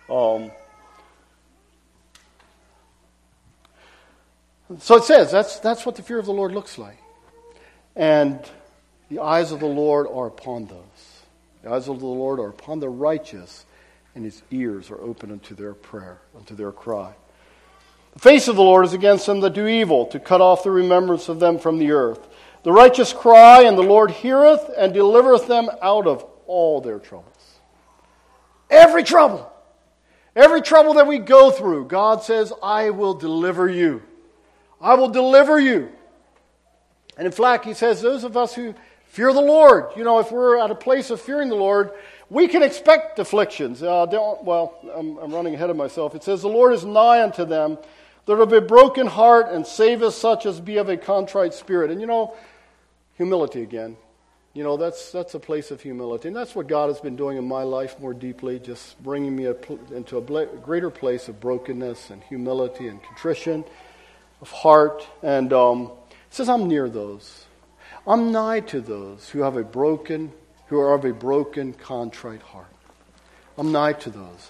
So it says that's what the fear of the Lord looks like. And the eyes of the Lord are upon those. The eyes of the Lord are upon the righteous, and his ears are open unto their prayer, unto their cry. The face of the Lord is against them that do evil, to cut off the remembrance of them from the earth. The righteous cry, and the Lord heareth, and delivereth them out of all their troubles. Every trouble that we go through, God says, I will deliver you. I will deliver you. And in fact, he says, those of us who fear the Lord, if we're at a place of fearing the Lord, we can expect afflictions. I'm running ahead of myself. It says, the Lord is nigh unto them that have a broken heart, and saveth such as be of a contrite spirit. And humility again. That's a place of humility. And that's what God has been doing in my life more deeply, just bringing me into a greater place of brokenness and humility and contrition of heart. And it says, I'm near those. I'm nigh to those who are of a broken, contrite heart. I'm nigh to those.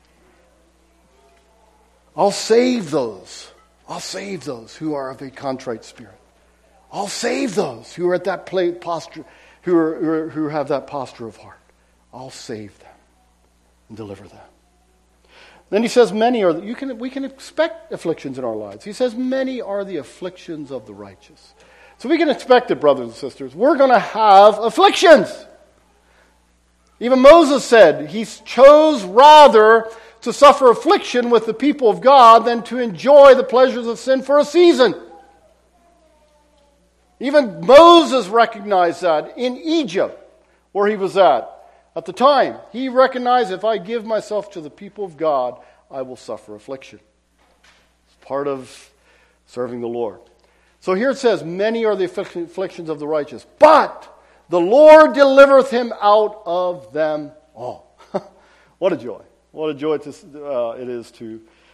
I'll save those who are of a contrite spirit. I'll save those who are at that posture, who have that posture of heart. I'll save them and deliver them. Then he says, we can expect afflictions in our lives. He says, many are the afflictions of the righteous. So we can expect it, brothers and sisters. We're going to have afflictions. Even Moses said he chose rather to suffer affliction with the people of God than to enjoy the pleasures of sin for a season. Even Moses recognized that in Egypt, where he was at the time. He recognized, if I give myself to the people of God, I will suffer affliction. It's part of serving the Lord. So here it says, many are the afflictions of the righteous, but the Lord delivereth him out of them all. What a joy. What a joy it is to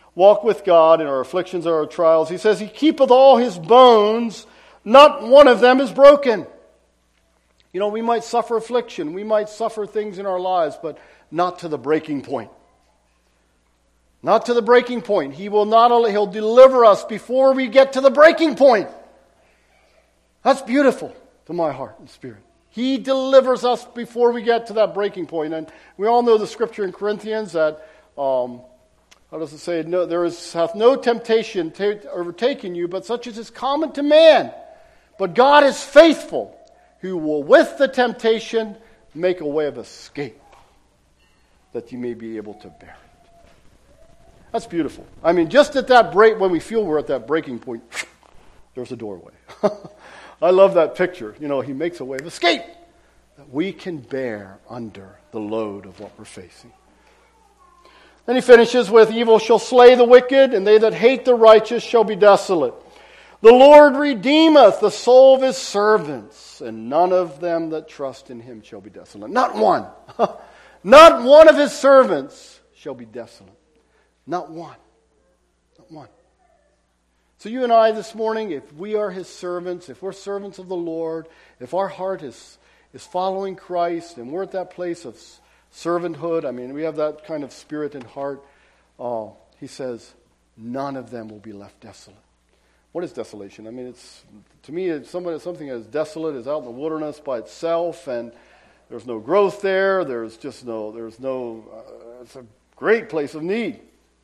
walk with God in our afflictions or our trials. He says, He keepeth all His bones, not one of them is broken. You know, we might suffer affliction, we might suffer things in our lives, but not to the breaking point. Not to the breaking point. He'll deliver us before we get to the breaking point. That's beautiful to my heart and spirit. He delivers us before we get to that breaking point. And we all know the scripture in Corinthians that, how does it say? No, hath no temptation overtaken you, but such as is common to man. But God is faithful, who will with the temptation make a way of escape, that you may be able to bear it. That's beautiful. I mean, just at that break, when we feel we're at that breaking point, there's a doorway. I love that picture. You know, He makes a way of escape that we can bear under the load of what we're facing. Then he finishes with, evil shall slay the wicked, and they that hate the righteous shall be desolate. The Lord redeemeth the soul of His servants, and none of them that trust in Him shall be desolate. Not one. Not one of His servants shall be desolate. Not one. Not one. So you and I this morning, if we are His servants, if we're servants of the Lord, if our heart is following Christ, and we're at that place of servanthood, I mean, we have that kind of spirit and heart, He says, none of them will be left desolate. What is desolation? I mean, to me, it's something that is desolate, is out in the wilderness by itself, and there's no growth there. It's a great place of need.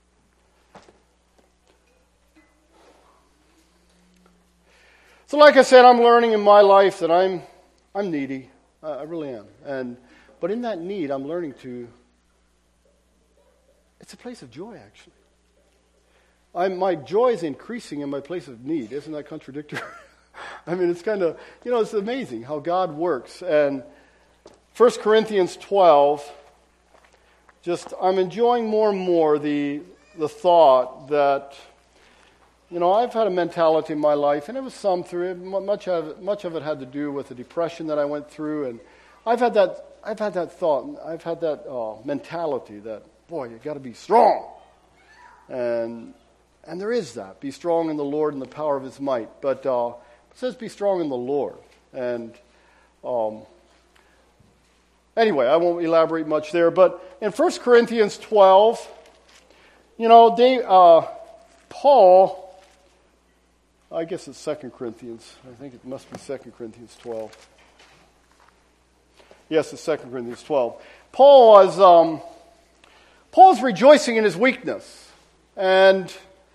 So like I said, I'm learning in my life that I'm needy. I really am. But in that need, I'm learning it's a place of joy, actually. My joy is increasing in my place of need. Isn't that contradictory? I mean, it's kind of, it's amazing how God works. And 1 Corinthians 12, I'm enjoying more and more the thought that, I've had a mentality in my life, and it was some through it. Much of it had to do with the depression that I went through, and I've had that thought, I've had that mentality that, boy, you got to be strong, and there is that. Be strong in the Lord and the power of His might. But it says be strong in the Lord. And anyway, I won't elaborate much there. But in 1 Corinthians 12, Paul, I guess it's 2 Corinthians. I think it must be 2 Corinthians 12. Yes, it's 2 Corinthians 12. Paul's rejoicing in his weakness. And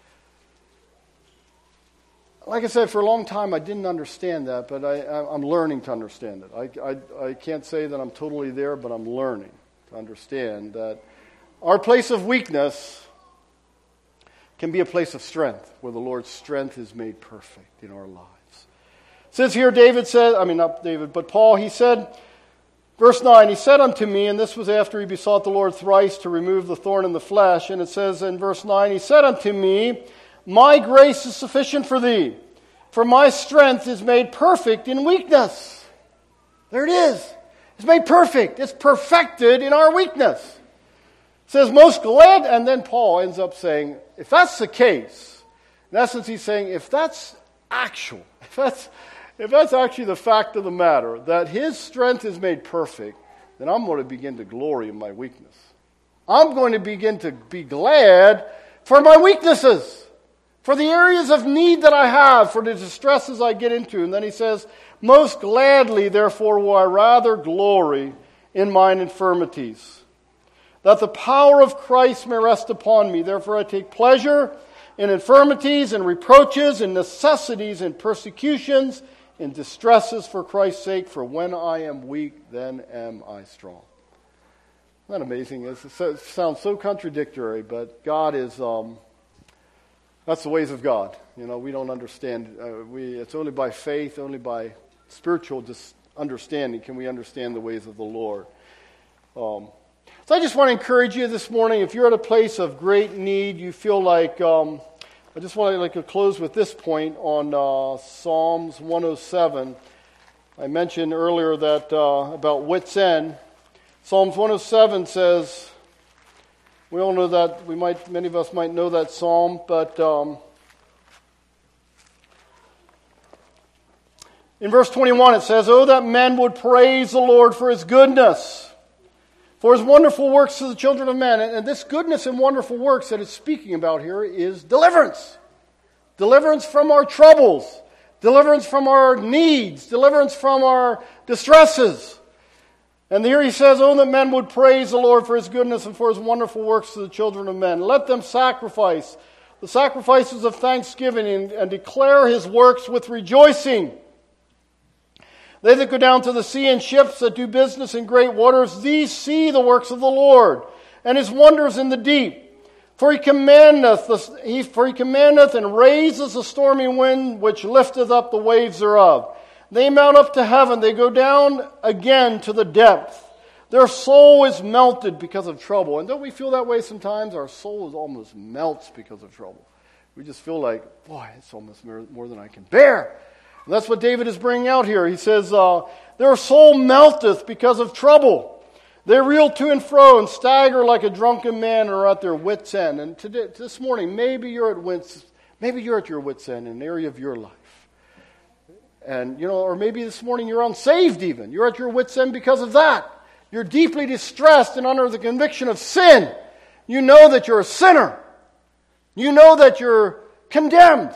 like I said, for a long time I didn't understand that, but I'm learning to understand it. I can't say that I'm totally there, but I'm learning to understand that our place of weakness can be a place of strength, where the Lord's strength is made perfect in our lives. It says here, Paul, he said, verse 9, he said unto me, and this was after he besought the Lord thrice to remove the thorn in the flesh, and it says in verse 9, he said unto me, my grace is sufficient for thee, for my strength is made perfect in weakness. There it is. It's made perfect. It's perfected in our weakness. It says, most glad, and then Paul ends up saying, if that's the case, in essence he's saying, if that's actual, if that's actually the fact of the matter, that His strength is made perfect, then I'm going to begin to glory in my weakness. I'm going to begin to be glad for my weaknesses, for the areas of need that I have, for the distresses I get into. And then he says, most gladly, therefore, will I rather glory in mine infirmities, that the power of Christ may rest upon me. Therefore I take pleasure in infirmities and reproaches and necessities and persecutions and distresses for Christ's sake. For when I am weak, then am I strong. Isn't that amazing? It sounds so contradictory, but God is... that's the ways of God. We don't understand. It's only by faith, only by spiritual understanding can we understand the ways of the Lord. So I just want to encourage you this morning, if you're at a place of great need, you feel like, I just want to close with this point on Psalms 107. I mentioned earlier that about wit's end. Psalms 107 says, We all know that. Many of us might know that psalm, but in verse 21 it says, "Oh, that men would praise the Lord for His goodness, for His wonderful works to the children of men." And this goodness and wonderful works that it's speaking about here is deliverance. Deliverance from our troubles. Deliverance from our needs. Deliverance from our distresses. And here he says, "Oh, that men would praise the Lord for His goodness and for His wonderful works to the children of men. Let them sacrifice the sacrifices of thanksgiving and declare His works with rejoicing. They that go down to the sea in ships that do business in great waters, these see the works of the Lord and His wonders in the deep. For He commandeth and raises the stormy wind which lifteth up the waves thereof. They mount up to heaven, they go down again to the depth. Their soul is melted because of trouble." And don't we feel that way sometimes? Our soul almost melts because of trouble. We just feel like, boy, it's almost more than I can bear. And that's what David is bringing out here. He says, "Their soul melteth because of trouble. They reel to and fro and stagger like a drunken man and are at their wits' end." And this morning, maybe you're at your wits' end in an area of your life. And, or maybe this morning you're unsaved even. You're at your wits' end because of that. You're deeply distressed and under the conviction of sin. You know that you're a sinner. You know that you're condemned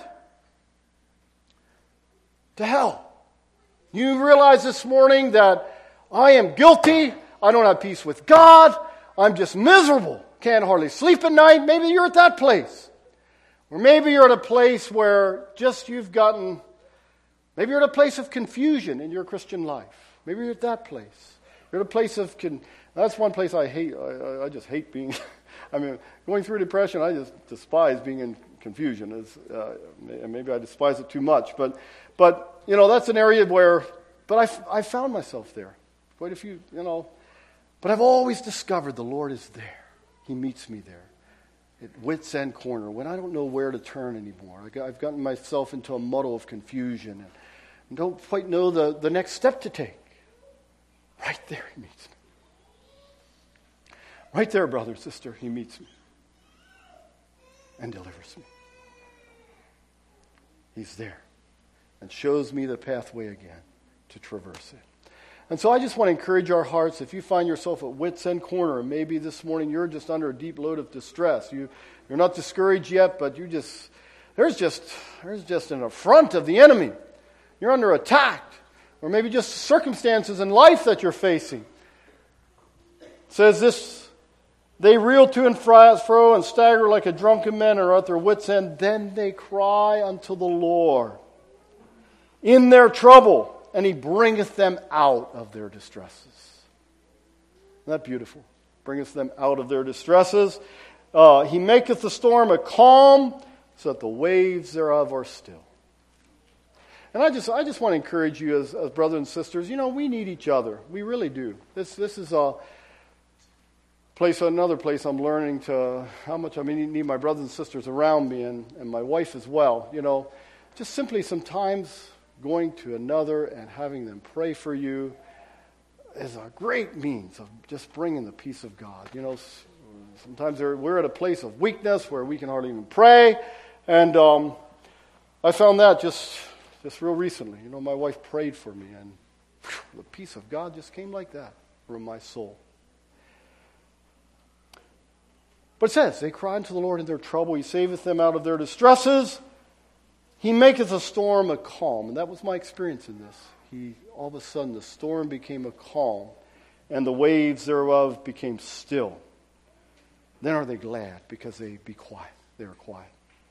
to hell. You realize this morning that I am guilty. I don't have peace with God. I'm just miserable. Can't hardly sleep at night. Maybe you're at that place. Or maybe you're at a place where maybe you're at a place of confusion in your Christian life. Maybe you're at that place. You're at a place of that's one place I hate. I just hate being. Going through depression, I just despise being in confusion. And maybe I despise it too much. But that's an area where. But I found myself there. Quite a few. But I've always discovered the Lord is there. He meets me there. At wit's end corner, when I don't know where to turn anymore. I've gotten myself into a muddle of confusion and don't quite know the next step to take. Right there He meets me. Right there, brother, sister, He meets me and delivers me. He's there and shows me the pathway again to traverse it. And so I just want to encourage our hearts, if you find yourself at wit's end corner, and maybe this morning you're just under a deep load of distress. You're not discouraged yet, but there's just an affront of the enemy. You're under attack. Or maybe just circumstances in life that you're facing. It says this, "They reel to and fro and stagger like a drunken man and are at their wit's end. Then they cry unto the Lord in their trouble, and He bringeth them out of their distresses." Isn't that beautiful? Bringeth them out of their distresses. He maketh the storm a calm, so that the waves thereof are still. And I just want to encourage you as brothers and sisters, we need each other. We really do. This is another place I'm learning how much I need my brothers and sisters around me and my wife as well. Just simply sometimes going to another and having them pray for you is a great means of just bringing the peace of God. Sometimes we're at a place of weakness where we can hardly even pray. And I found that just real recently. My wife prayed for me, and the peace of God just came like that from my soul. But it says, they cry unto the Lord in their trouble. He saveth them out of their distresses. He maketh a storm a calm. And that was my experience in this. All of a sudden, the storm became a calm, and the waves thereof became still. Then are they glad, because they are quiet.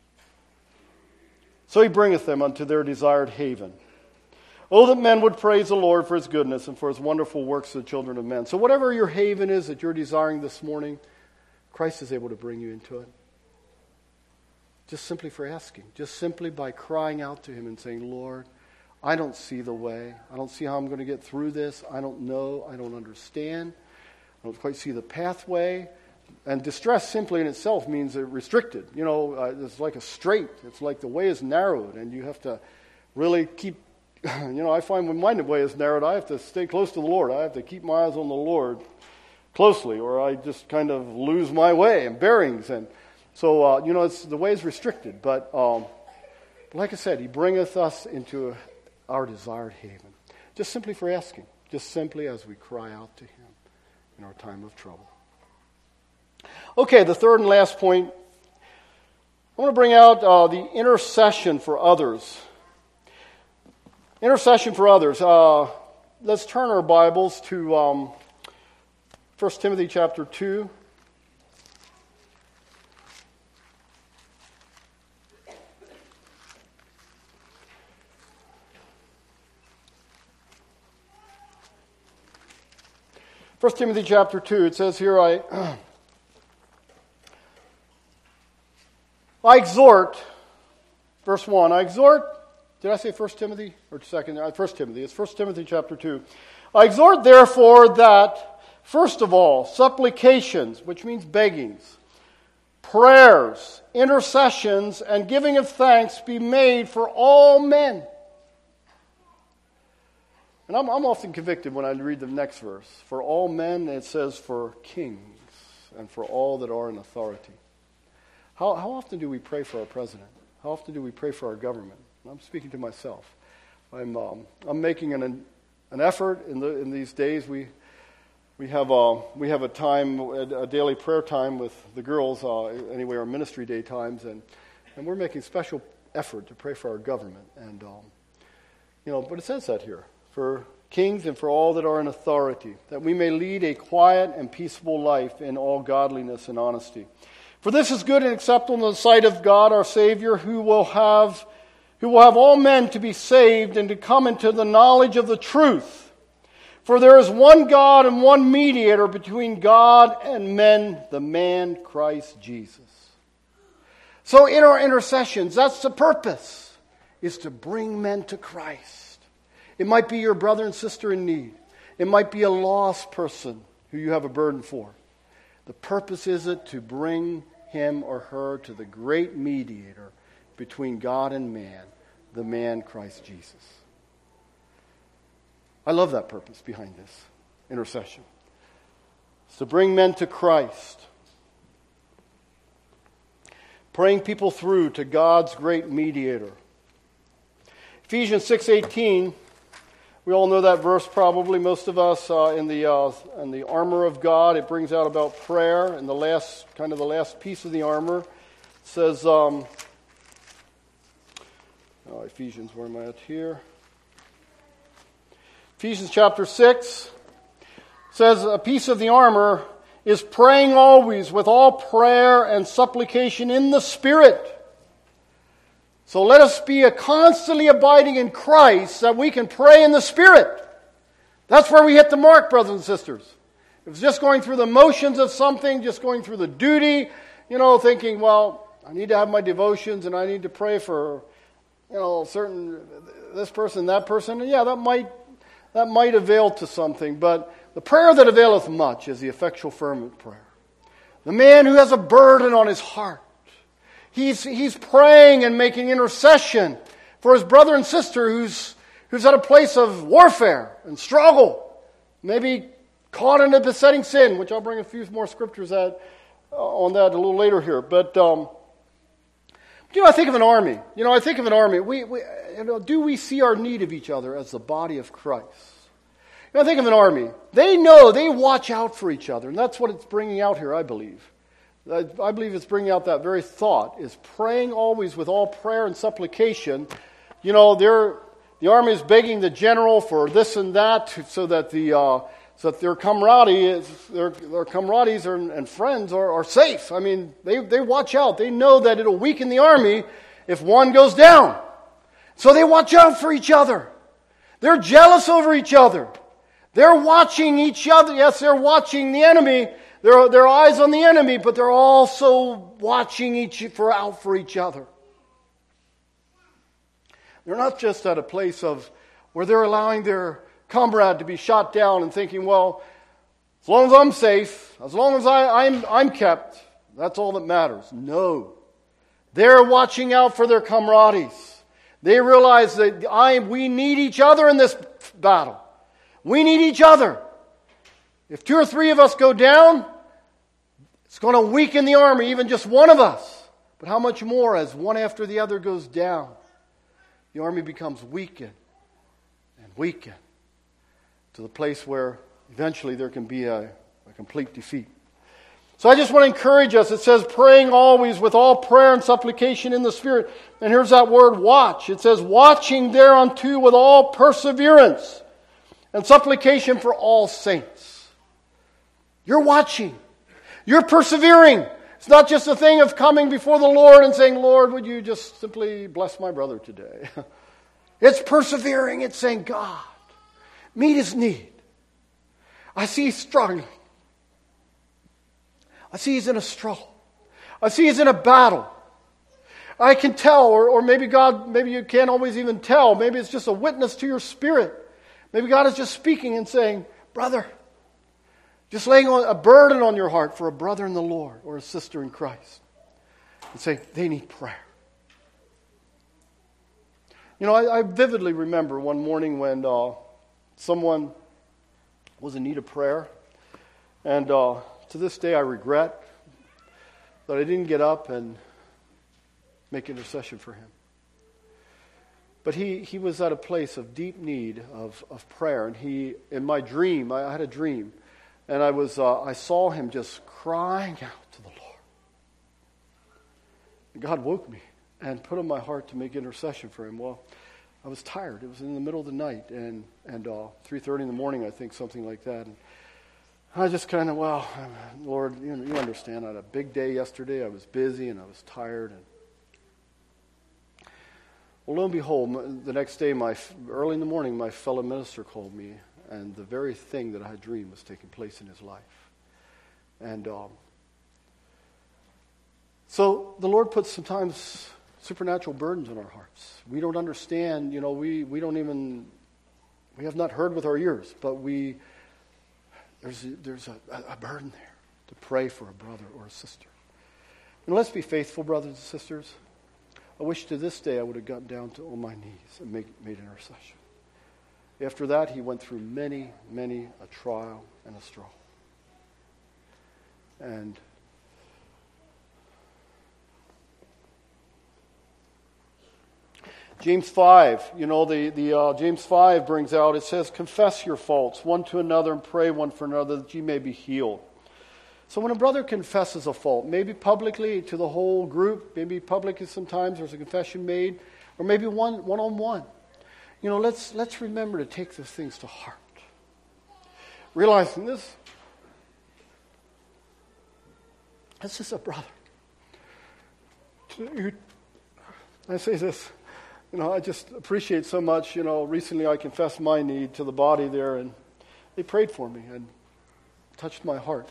So He bringeth them unto their desired haven. Oh, that men would praise the Lord for His goodness and for His wonderful works to the children of men. So whatever your haven is that you're desiring this morning, Christ is able to bring you into it. Just simply for asking. Just simply by crying out to Him and saying, "Lord, I don't see the way. I don't see how I'm going to get through this. I don't know. I don't understand. I don't quite see the pathway." And distress simply in itself means restricted. It's like a strait. It's like the way is narrowed, and you have to really keep, I find when my way is narrowed, I have to stay close to the Lord. I have to keep my eyes on the Lord closely, or I just kind of lose my way and bearings. And so, the way is restricted. But like I said, He bringeth us into our desired haven. Just simply for asking. Just simply as we cry out to Him in our time of trouble. Okay, the third and last point. I want to bring out the intercession for others. Intercession for others. Let's turn our Bibles to 1 Timothy chapter 2. First Timothy chapter 2, it says here, I exhort, verse 1, I exhort, did I say 1 Timothy or 2nd? 1 Timothy, it's 1 Timothy chapter 2. I exhort therefore that, first of all, supplications, which means beggings, prayers, intercessions, and giving of thanks be made for all men. And I'm often convicted when I read the next verse. For all men, it says for kings and for all that are in authority. How often do we pray for our president? How often do we pray for our government? I'm speaking to myself. I'm making an effort in these days. We have a time, a daily prayer time with the girls. Anyway, our ministry day times, and we're making special effort to pray for our government. And but it says that here. For kings and for all that are in authority, that we may lead a quiet and peaceable life in all godliness and honesty. For this is good and acceptable in the sight of God our Savior, who will have all men to be saved and to come into the knowledge of the truth. For there is one God and one mediator between God and men, the man Christ Jesus. So in our intercessions, that's the purpose, is to bring men to Christ. It might be your brother and sister in need. It might be a lost person who you have a burden for. The purpose is it to bring him or her to the great mediator between God and man, the man Christ Jesus. I love that purpose behind this intercession. It's to bring men to Christ. Praying people through to God's great mediator. Ephesians 6:18. We all know that verse probably, most of us, in the armor of God. It brings out about prayer, and the last piece of the armor. It says, Ephesians, where am I at here? Ephesians chapter 6 says, a piece of the armor is praying always with all prayer and supplication in the Spirit. So let us be constantly abiding in Christ that we can pray in the Spirit. That's where we hit the mark, brothers and sisters. If it's just going through the motions of something, just going through the duty, thinking, well, I need to have my devotions and I need to pray for, certain, this person, that person. And yeah, that might avail to something. But the prayer that availeth much is the effectual fervent prayer. The man who has a burden on his heart. He's praying and making intercession for his brother and sister who's at a place of warfare and struggle, maybe caught in a besetting sin, which I'll bring a few more scriptures on that a little later here. But I think of an army. Do we see our need of each other as the body of Christ? I think of an army. They watch out for each other, and that's what it's bringing out here, I believe. I believe it's bringing out that very thought, is praying always with all prayer and supplication. The army is begging the general for this and that so that their camaraderies and friends are safe. I mean, they watch out. They know that it'll weaken the army if one goes down. So they watch out for each other. They're jealous over each other. They're watching each other. Yes, they're watching the enemy. Their eyes on the enemy, but they're also watching out for each other. They're not just at a place where they're allowing their comrade to be shot down and thinking, well, as long as I'm safe, as long as I'm kept, that's all that matters. No. They're watching out for their camaraderies. They realize that we need each other in this battle. We need each other. If 2 or 3 of us go down, it's going to weaken the army, even just one of us. But how much more as one after the other goes down, the army becomes weakened and weakened to the place where eventually there can be a complete defeat. So I just want to encourage us. It says praying always with all prayer and supplication in the Spirit. And here's that word watch. It says watching thereunto with all perseverance and supplication for all saints. You're watching. You're persevering. It's not just a thing of coming before the Lord and saying, Lord, would you just simply bless my brother today? It's persevering. It's saying, God, meet his need. I see he's struggling. I see he's in a struggle. I see he's in a battle. I can tell, or maybe God, maybe you can't always even tell. Maybe it's just a witness to your spirit. Maybe God is just speaking and saying, brother, just laying a burden on your heart for a brother in the Lord or a sister in Christ. And say, they need prayer. You know, I vividly remember one morning when someone was in need of prayer. And to this day, I regret that I didn't get up and make intercession for him. But he was at a place of deep need of prayer. And in my dream, I had a dream. And I saw him just crying out to the Lord. And God woke me and put on my heart to make intercession for him. Well, I was tired. It was in the middle of the night. And 3:30 in the morning, I think, something like that. And I just kind of, well, Lord, you understand. I had a big day yesterday. I was busy and I was tired. And well, lo and behold, the next day, early in the morning, my fellow minister called me, and the very thing that I had dreamed was taking place in his life. And so the Lord puts sometimes supernatural burdens on our hearts. We don't understand. We have not heard with our ears, but There's a burden there to pray for a brother or a sister. And let's be faithful, brothers and sisters. I wish to this day I would have gotten down on my knees and made intercession. After that, he went through many, many a trial and a struggle. And James 5, James 5 brings out, it says, confess your faults one to another and pray one for another that ye may be healed. So when a brother confesses a fault, maybe publicly to the whole group, maybe publicly sometimes there's a confession made, or maybe one-on-one. Let's remember to take those things to heart. Realizing this is a brother. I say this. I just appreciate so much. Recently I confessed my need to the body there, and they prayed for me and touched my heart.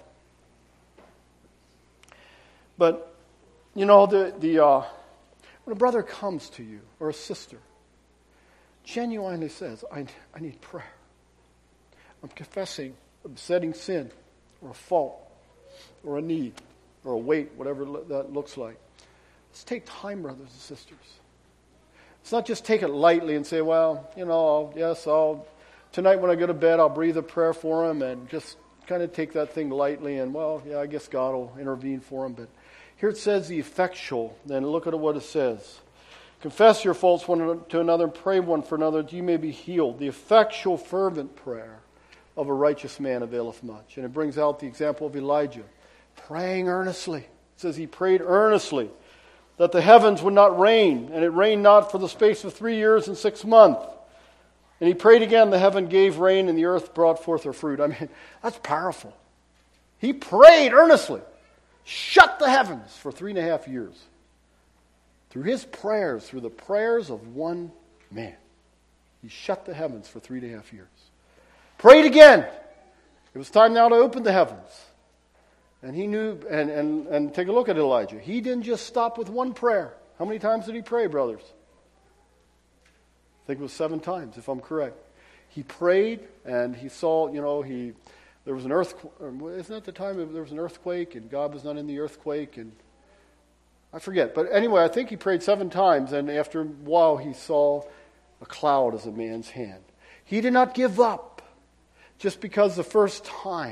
But, when a brother comes to you, or a sister, genuinely says, I need prayer. I'm confessing a besetting sin, or a fault, or a need, or a weight, whatever that looks like. Let's take time, brothers and sisters. It's not just take it lightly and say, well, tonight when I go to bed, I'll breathe a prayer for him and just kind of take that thing lightly and, I guess God will intervene for him. But here it says the effectual. Then look at what it says. Confess your faults one to another and pray one for another that you may be healed. The effectual, fervent prayer of a righteous man availeth much. And it brings out the example of Elijah, praying earnestly. It says he prayed earnestly that the heavens would not rain, and it rained not for the space of 3 years and 6 months. And he prayed again, the heaven gave rain, and the earth brought forth her fruit. That's powerful. He prayed earnestly, shut the heavens for 3.5 years. Through his prayers, through the prayers of one man, he shut the heavens for 3.5 years. Prayed again. It was time now to open the heavens. And he knew, and take a look at Elijah. He didn't just stop with one prayer. How many times did he pray, brothers? I think it was 7 times, if I'm correct. He prayed, and he saw, there was an earthquake. Isn't that the time there was an earthquake, and God was not in the earthquake? And I forget. But anyway, I think he prayed 7 times, and after a while he saw a cloud as a man's hand. He did not give up just because the first time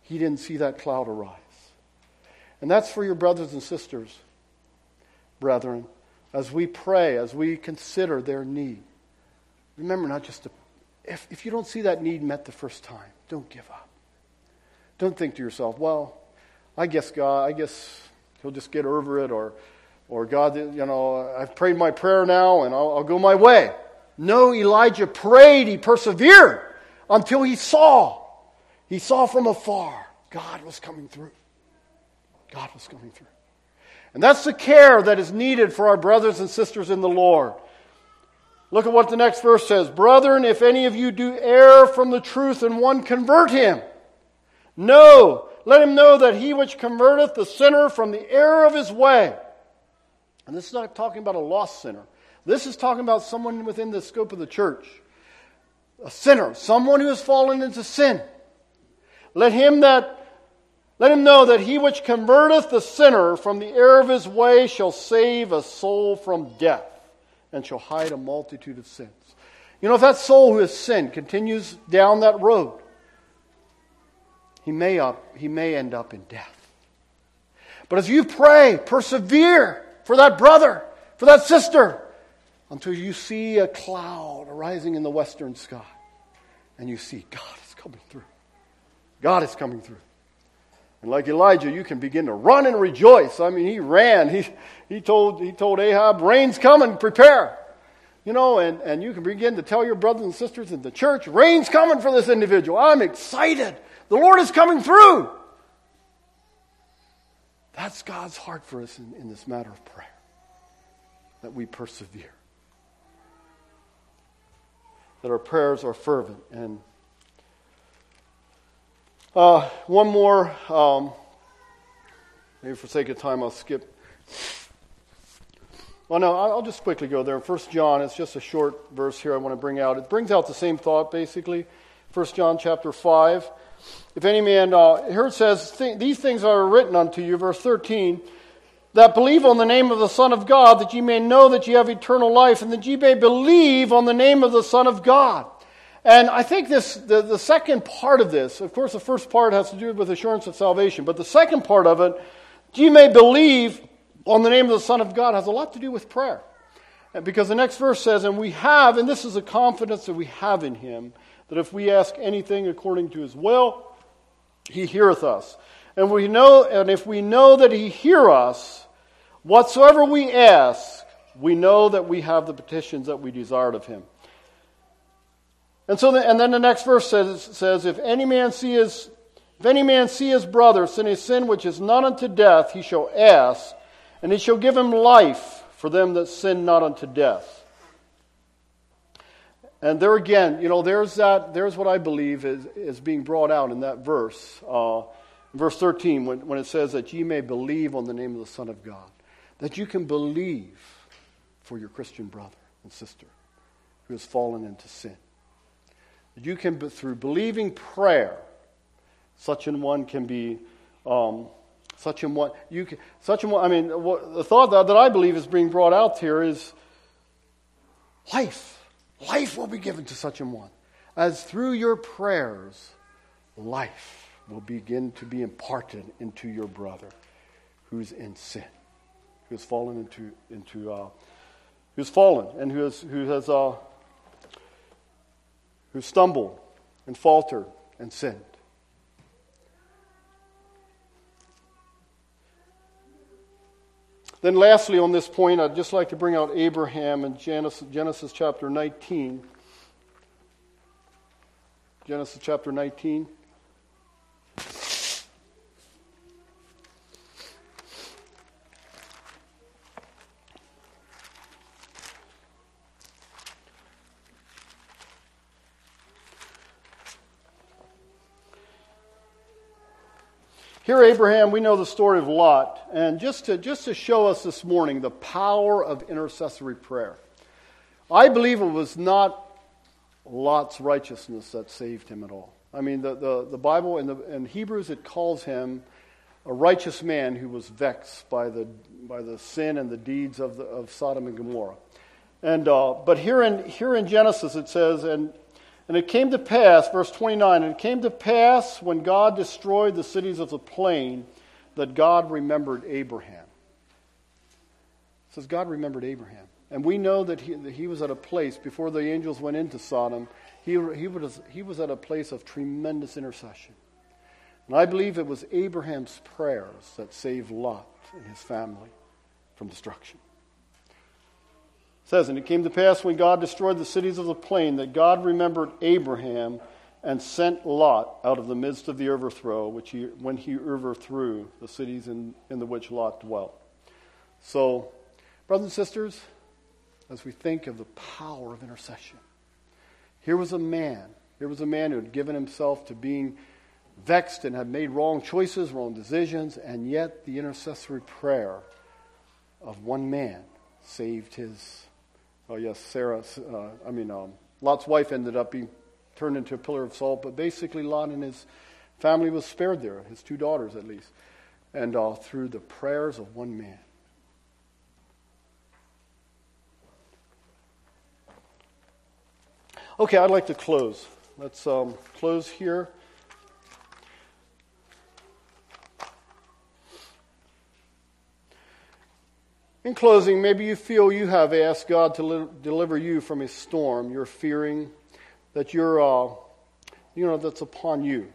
he didn't see that cloud arise. And that's for your brothers and sisters, brethren, as we pray, as we consider their need. Remember, not just to, if you don't see that need met the first time, don't give up. Don't think to yourself, well, I guess he'll just get over it, or God, I've prayed my prayer now and I'll go my way. No, Elijah prayed, he persevered until he saw. He saw from afar. God was coming through. God was coming through. And that's the care that is needed for our brothers and sisters in the Lord. Look at what the next verse says. Brethren, if any of you do err from the truth and one convert him, no, let him know that he which converteth the sinner from the error of his way. And this is not talking about a lost sinner. This is talking about someone within the scope of the church. A sinner, someone who has fallen into sin. Let him know that he which converteth the sinner from the error of his way shall save a soul from death, and shall hide a multitude of sins. If that soul who has sinned continues down that road, he may end up in death. But as you pray, persevere for that brother, for that sister, until you see a cloud arising in the western sky, and you see God is coming through. God is coming through. And like Elijah, you can begin to run and rejoice. I mean, he ran. He told Ahab, rain's coming, prepare. And you can begin to tell your brothers and sisters in the church, rain's coming for this individual. I'm excited. The Lord is coming through. That's God's heart for us in this matter of prayer. That we persevere. That our prayers are fervent. And one more, maybe for sake of time I'll skip. Well, no, I'll just quickly go there. 1 John, it's just a short verse here I want to bring out. It brings out the same thought, basically. 1 John chapter 5. If any man, here it says, these things are written unto you, verse 13, that believe on the name of the Son of God, that ye may know that ye have eternal life, and that ye may believe on the name of the Son of God. And I think the second part of this, of course the first part has to do with assurance of salvation, but the second part of it, ye may believe on the name of the Son of God, has a lot to do with prayer. Because the next verse says, and we have, and this is a confidence that we have in Him, that if we ask anything according to His will, He heareth us. And if we know that He hear us, whatsoever we ask, we know that we have the petitions that we desired of Him. And then the next verse says, if any man see his brother sin a sin which is not unto death, he shall ask, and he shall give him life for them that sin not unto death. And there again, there's what I believe is being brought out in that verse. Verse 13, when it says that ye may believe on the name of the Son of God. That you can believe for your Christian brother and sister who has fallen into sin. That you can, through believing prayer, the thought that I believe is being brought out here is life. Life will be given to such an one. As through your prayers, life will begin to be imparted into your brother who's in sin, who has fallen who's fallen and who stumbled and faltered and sinned. Then lastly on this point, I'd just like to bring out Abraham in Genesis chapter 19. Genesis chapter 19. Here, Abraham, we know the story of Lot, and just to show us this morning the power of intercessory prayer. I believe it was not Lot's righteousness that saved him at all. I mean, the Bible in Hebrews, it calls him a righteous man who was vexed by the sin and the deeds of Sodom and Gomorrah. And but here in Genesis it says, and And it came to pass, verse 29, and it came to pass when God destroyed the cities of the plain that God remembered Abraham. It says God remembered Abraham. And we know that he was at a place, before the angels went into Sodom, he was at a place of tremendous intercession. And I believe it was Abraham's prayers that saved Lot and his family from destruction. It says, and it came to pass when God destroyed the cities of the plain that God remembered Abraham and sent Lot out of the midst of the overthrow, when he overthrew the cities in the which Lot dwelt. So, brothers and sisters, as we think of the power of intercession, here was a man who had given himself to being vexed and had made wrong choices, wrong decisions, and yet the intercessory prayer of one man saved his. Oh yes, Lot's wife ended up being turned into a pillar of salt, but basically Lot and his family was spared there, his 2 daughters at least, and through the prayers of one man. Okay, I'd like to close. Let's close here. In closing, maybe you feel you have asked God to deliver you from a storm. You're fearing that that's upon you.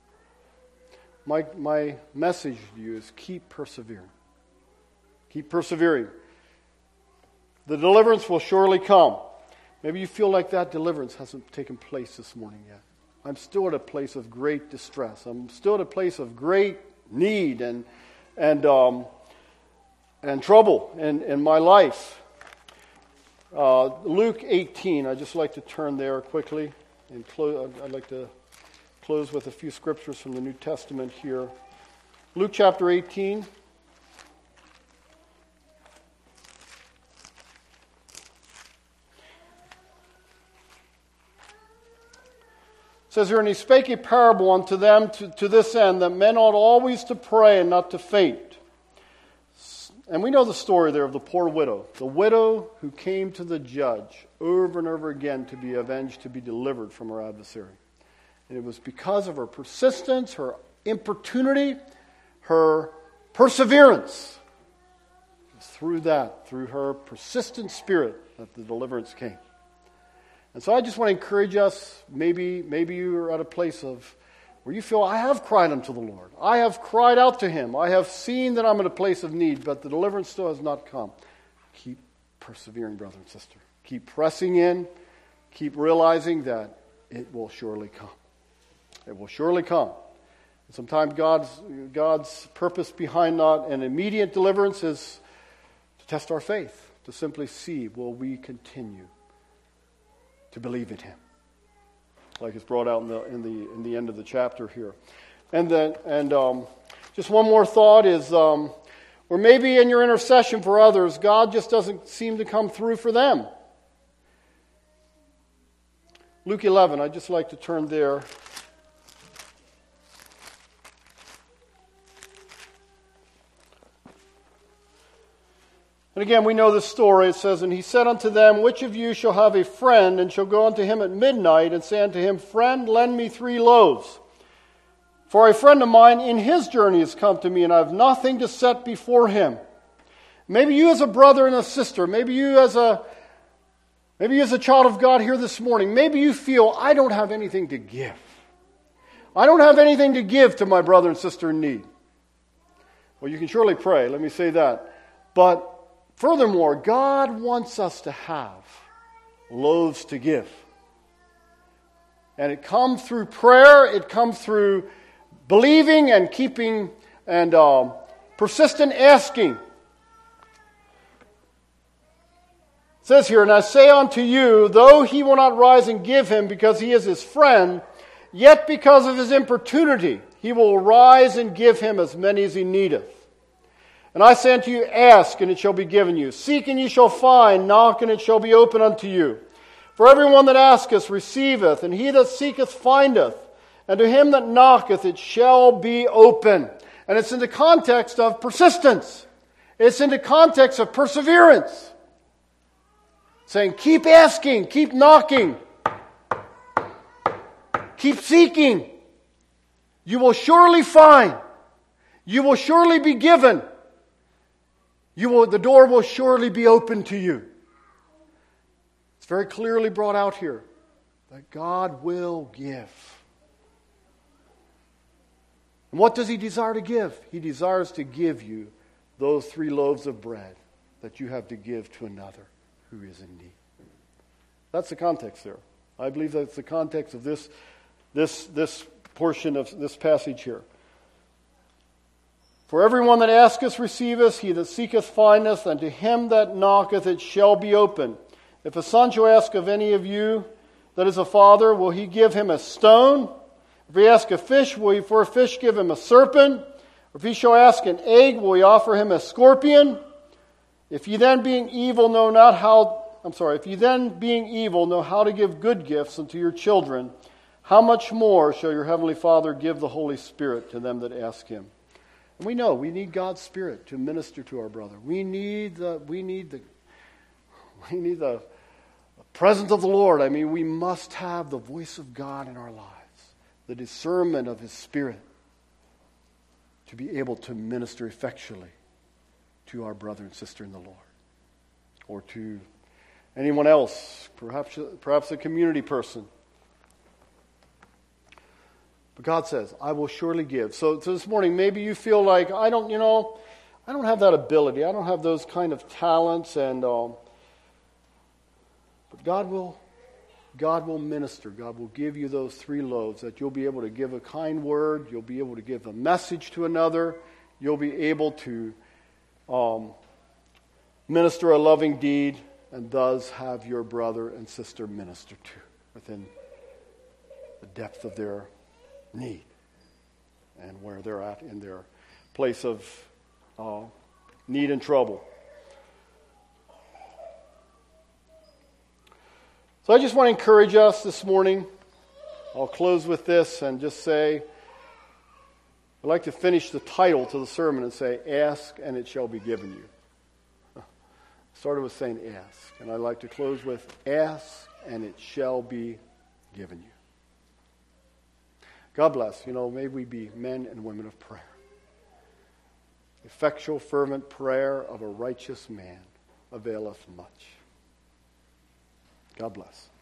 My message to you is keep persevering. Keep persevering. The deliverance will surely come. Maybe you feel like that deliverance hasn't taken place this morning yet. I'm still at a place of great distress. I'm still at a place of great need and trouble in my life. Luke 18, I'd just like to turn there quickly. And I'd like to close with a few scriptures from the New Testament here. Luke chapter 18. It says here, and he spake a parable unto them to this end, that men ought always to pray and not to faint. And we know the story there of the poor widow. The widow who came to the judge over and over again to be avenged, to be delivered from her adversary. And it was because of her persistence, her importunity, her perseverance. It was through her persistent spirit, that the deliverance came. And so I just want to encourage us, maybe you're at a place of where you feel, I have cried unto the Lord. I have cried out to Him. I have seen that I'm in a place of need, but the deliverance still has not come. Keep persevering, brother and sister. Keep pressing in. Keep realizing that it will surely come. It will surely come. And sometimes God's purpose behind not an immediate deliverance is to test our faith, to simply see, will we continue to believe in Him, like it's brought out in the end of the chapter here. And then just one more thought is, or maybe in your intercession for others, God just doesn't seem to come through for them. Luke 11, I'd just like to turn there. And again, we know this story. It says, and he said unto them, which of you shall have a friend, and shall go unto him at midnight, and say unto him, Friend, lend me 3 loaves. For a friend of mine in his journey has come to me, and I have nothing to set before him. Maybe you as a brother and a sister, maybe you as a child of God here this morning, maybe you feel, I don't have anything to give. I don't have anything to give to my brother and sister in need. Well, you can surely pray, let me say that. But furthermore, God wants us to have loaves to give. And it comes through prayer, it comes through believing and keeping and persistent asking. It says here, and I say unto you, though he will not rise and give him because he is his friend, yet because of his importunity he will rise and give him as many as he needeth. And I say unto you, ask, and it shall be given you. Seek, and ye shall find. Knock, and it shall be opened unto you. For everyone that asketh receiveth, and he that seeketh findeth. And to him that knocketh it shall be open. And it's in the context of persistence. It's in the context of perseverance. Saying, keep asking, keep knocking. Keep seeking. You will surely find. You will surely be given. The door will surely be open to you. It's very clearly brought out here that God will give. And what does He desire to give? He desires to give you those 3 loaves of bread that you have to give to another who is in need. That's the context there. I believe that's the context of this portion of this passage here. For everyone that asketh receiveth, he that seeketh findeth, and to him that knocketh it shall be open. If a son shall ask of any of you that is a father, will he give him a stone? If he ask a fish, will he for a fish give him a serpent? Or if he shall ask an egg, will he offer him a scorpion? If ye then being evil know how to give good gifts unto your children, how much more shall your heavenly Father give the Holy Spirit to them that ask Him? And we know we need God's Spirit to minister to our brother. We need the presence of the Lord. I mean, we must have the voice of God in our lives, the discernment of His Spirit, to be able to minister effectually to our brother and sister in the Lord, or to anyone else, perhaps a community person. But God says, I will surely give. So this morning, maybe you feel like, I don't have that ability. I don't have those kind of talents. But God will minister. God will give you those 3 loaves that you'll be able to give a kind word. You'll be able to give a message to another. You'll be able to minister a loving deed, and thus have your brother and sister ministered to within the depth of their need and where they're at in their place of need and trouble. So I just want to encourage us this morning. I'll close with this and just say, I'd like to finish the title to the sermon and say, ask and it shall be given you. Started with saying ask, and I'd like to close with ask and it shall be given you. God bless. May we be men and women of prayer. Effectual, fervent prayer of a righteous man availeth much. God bless.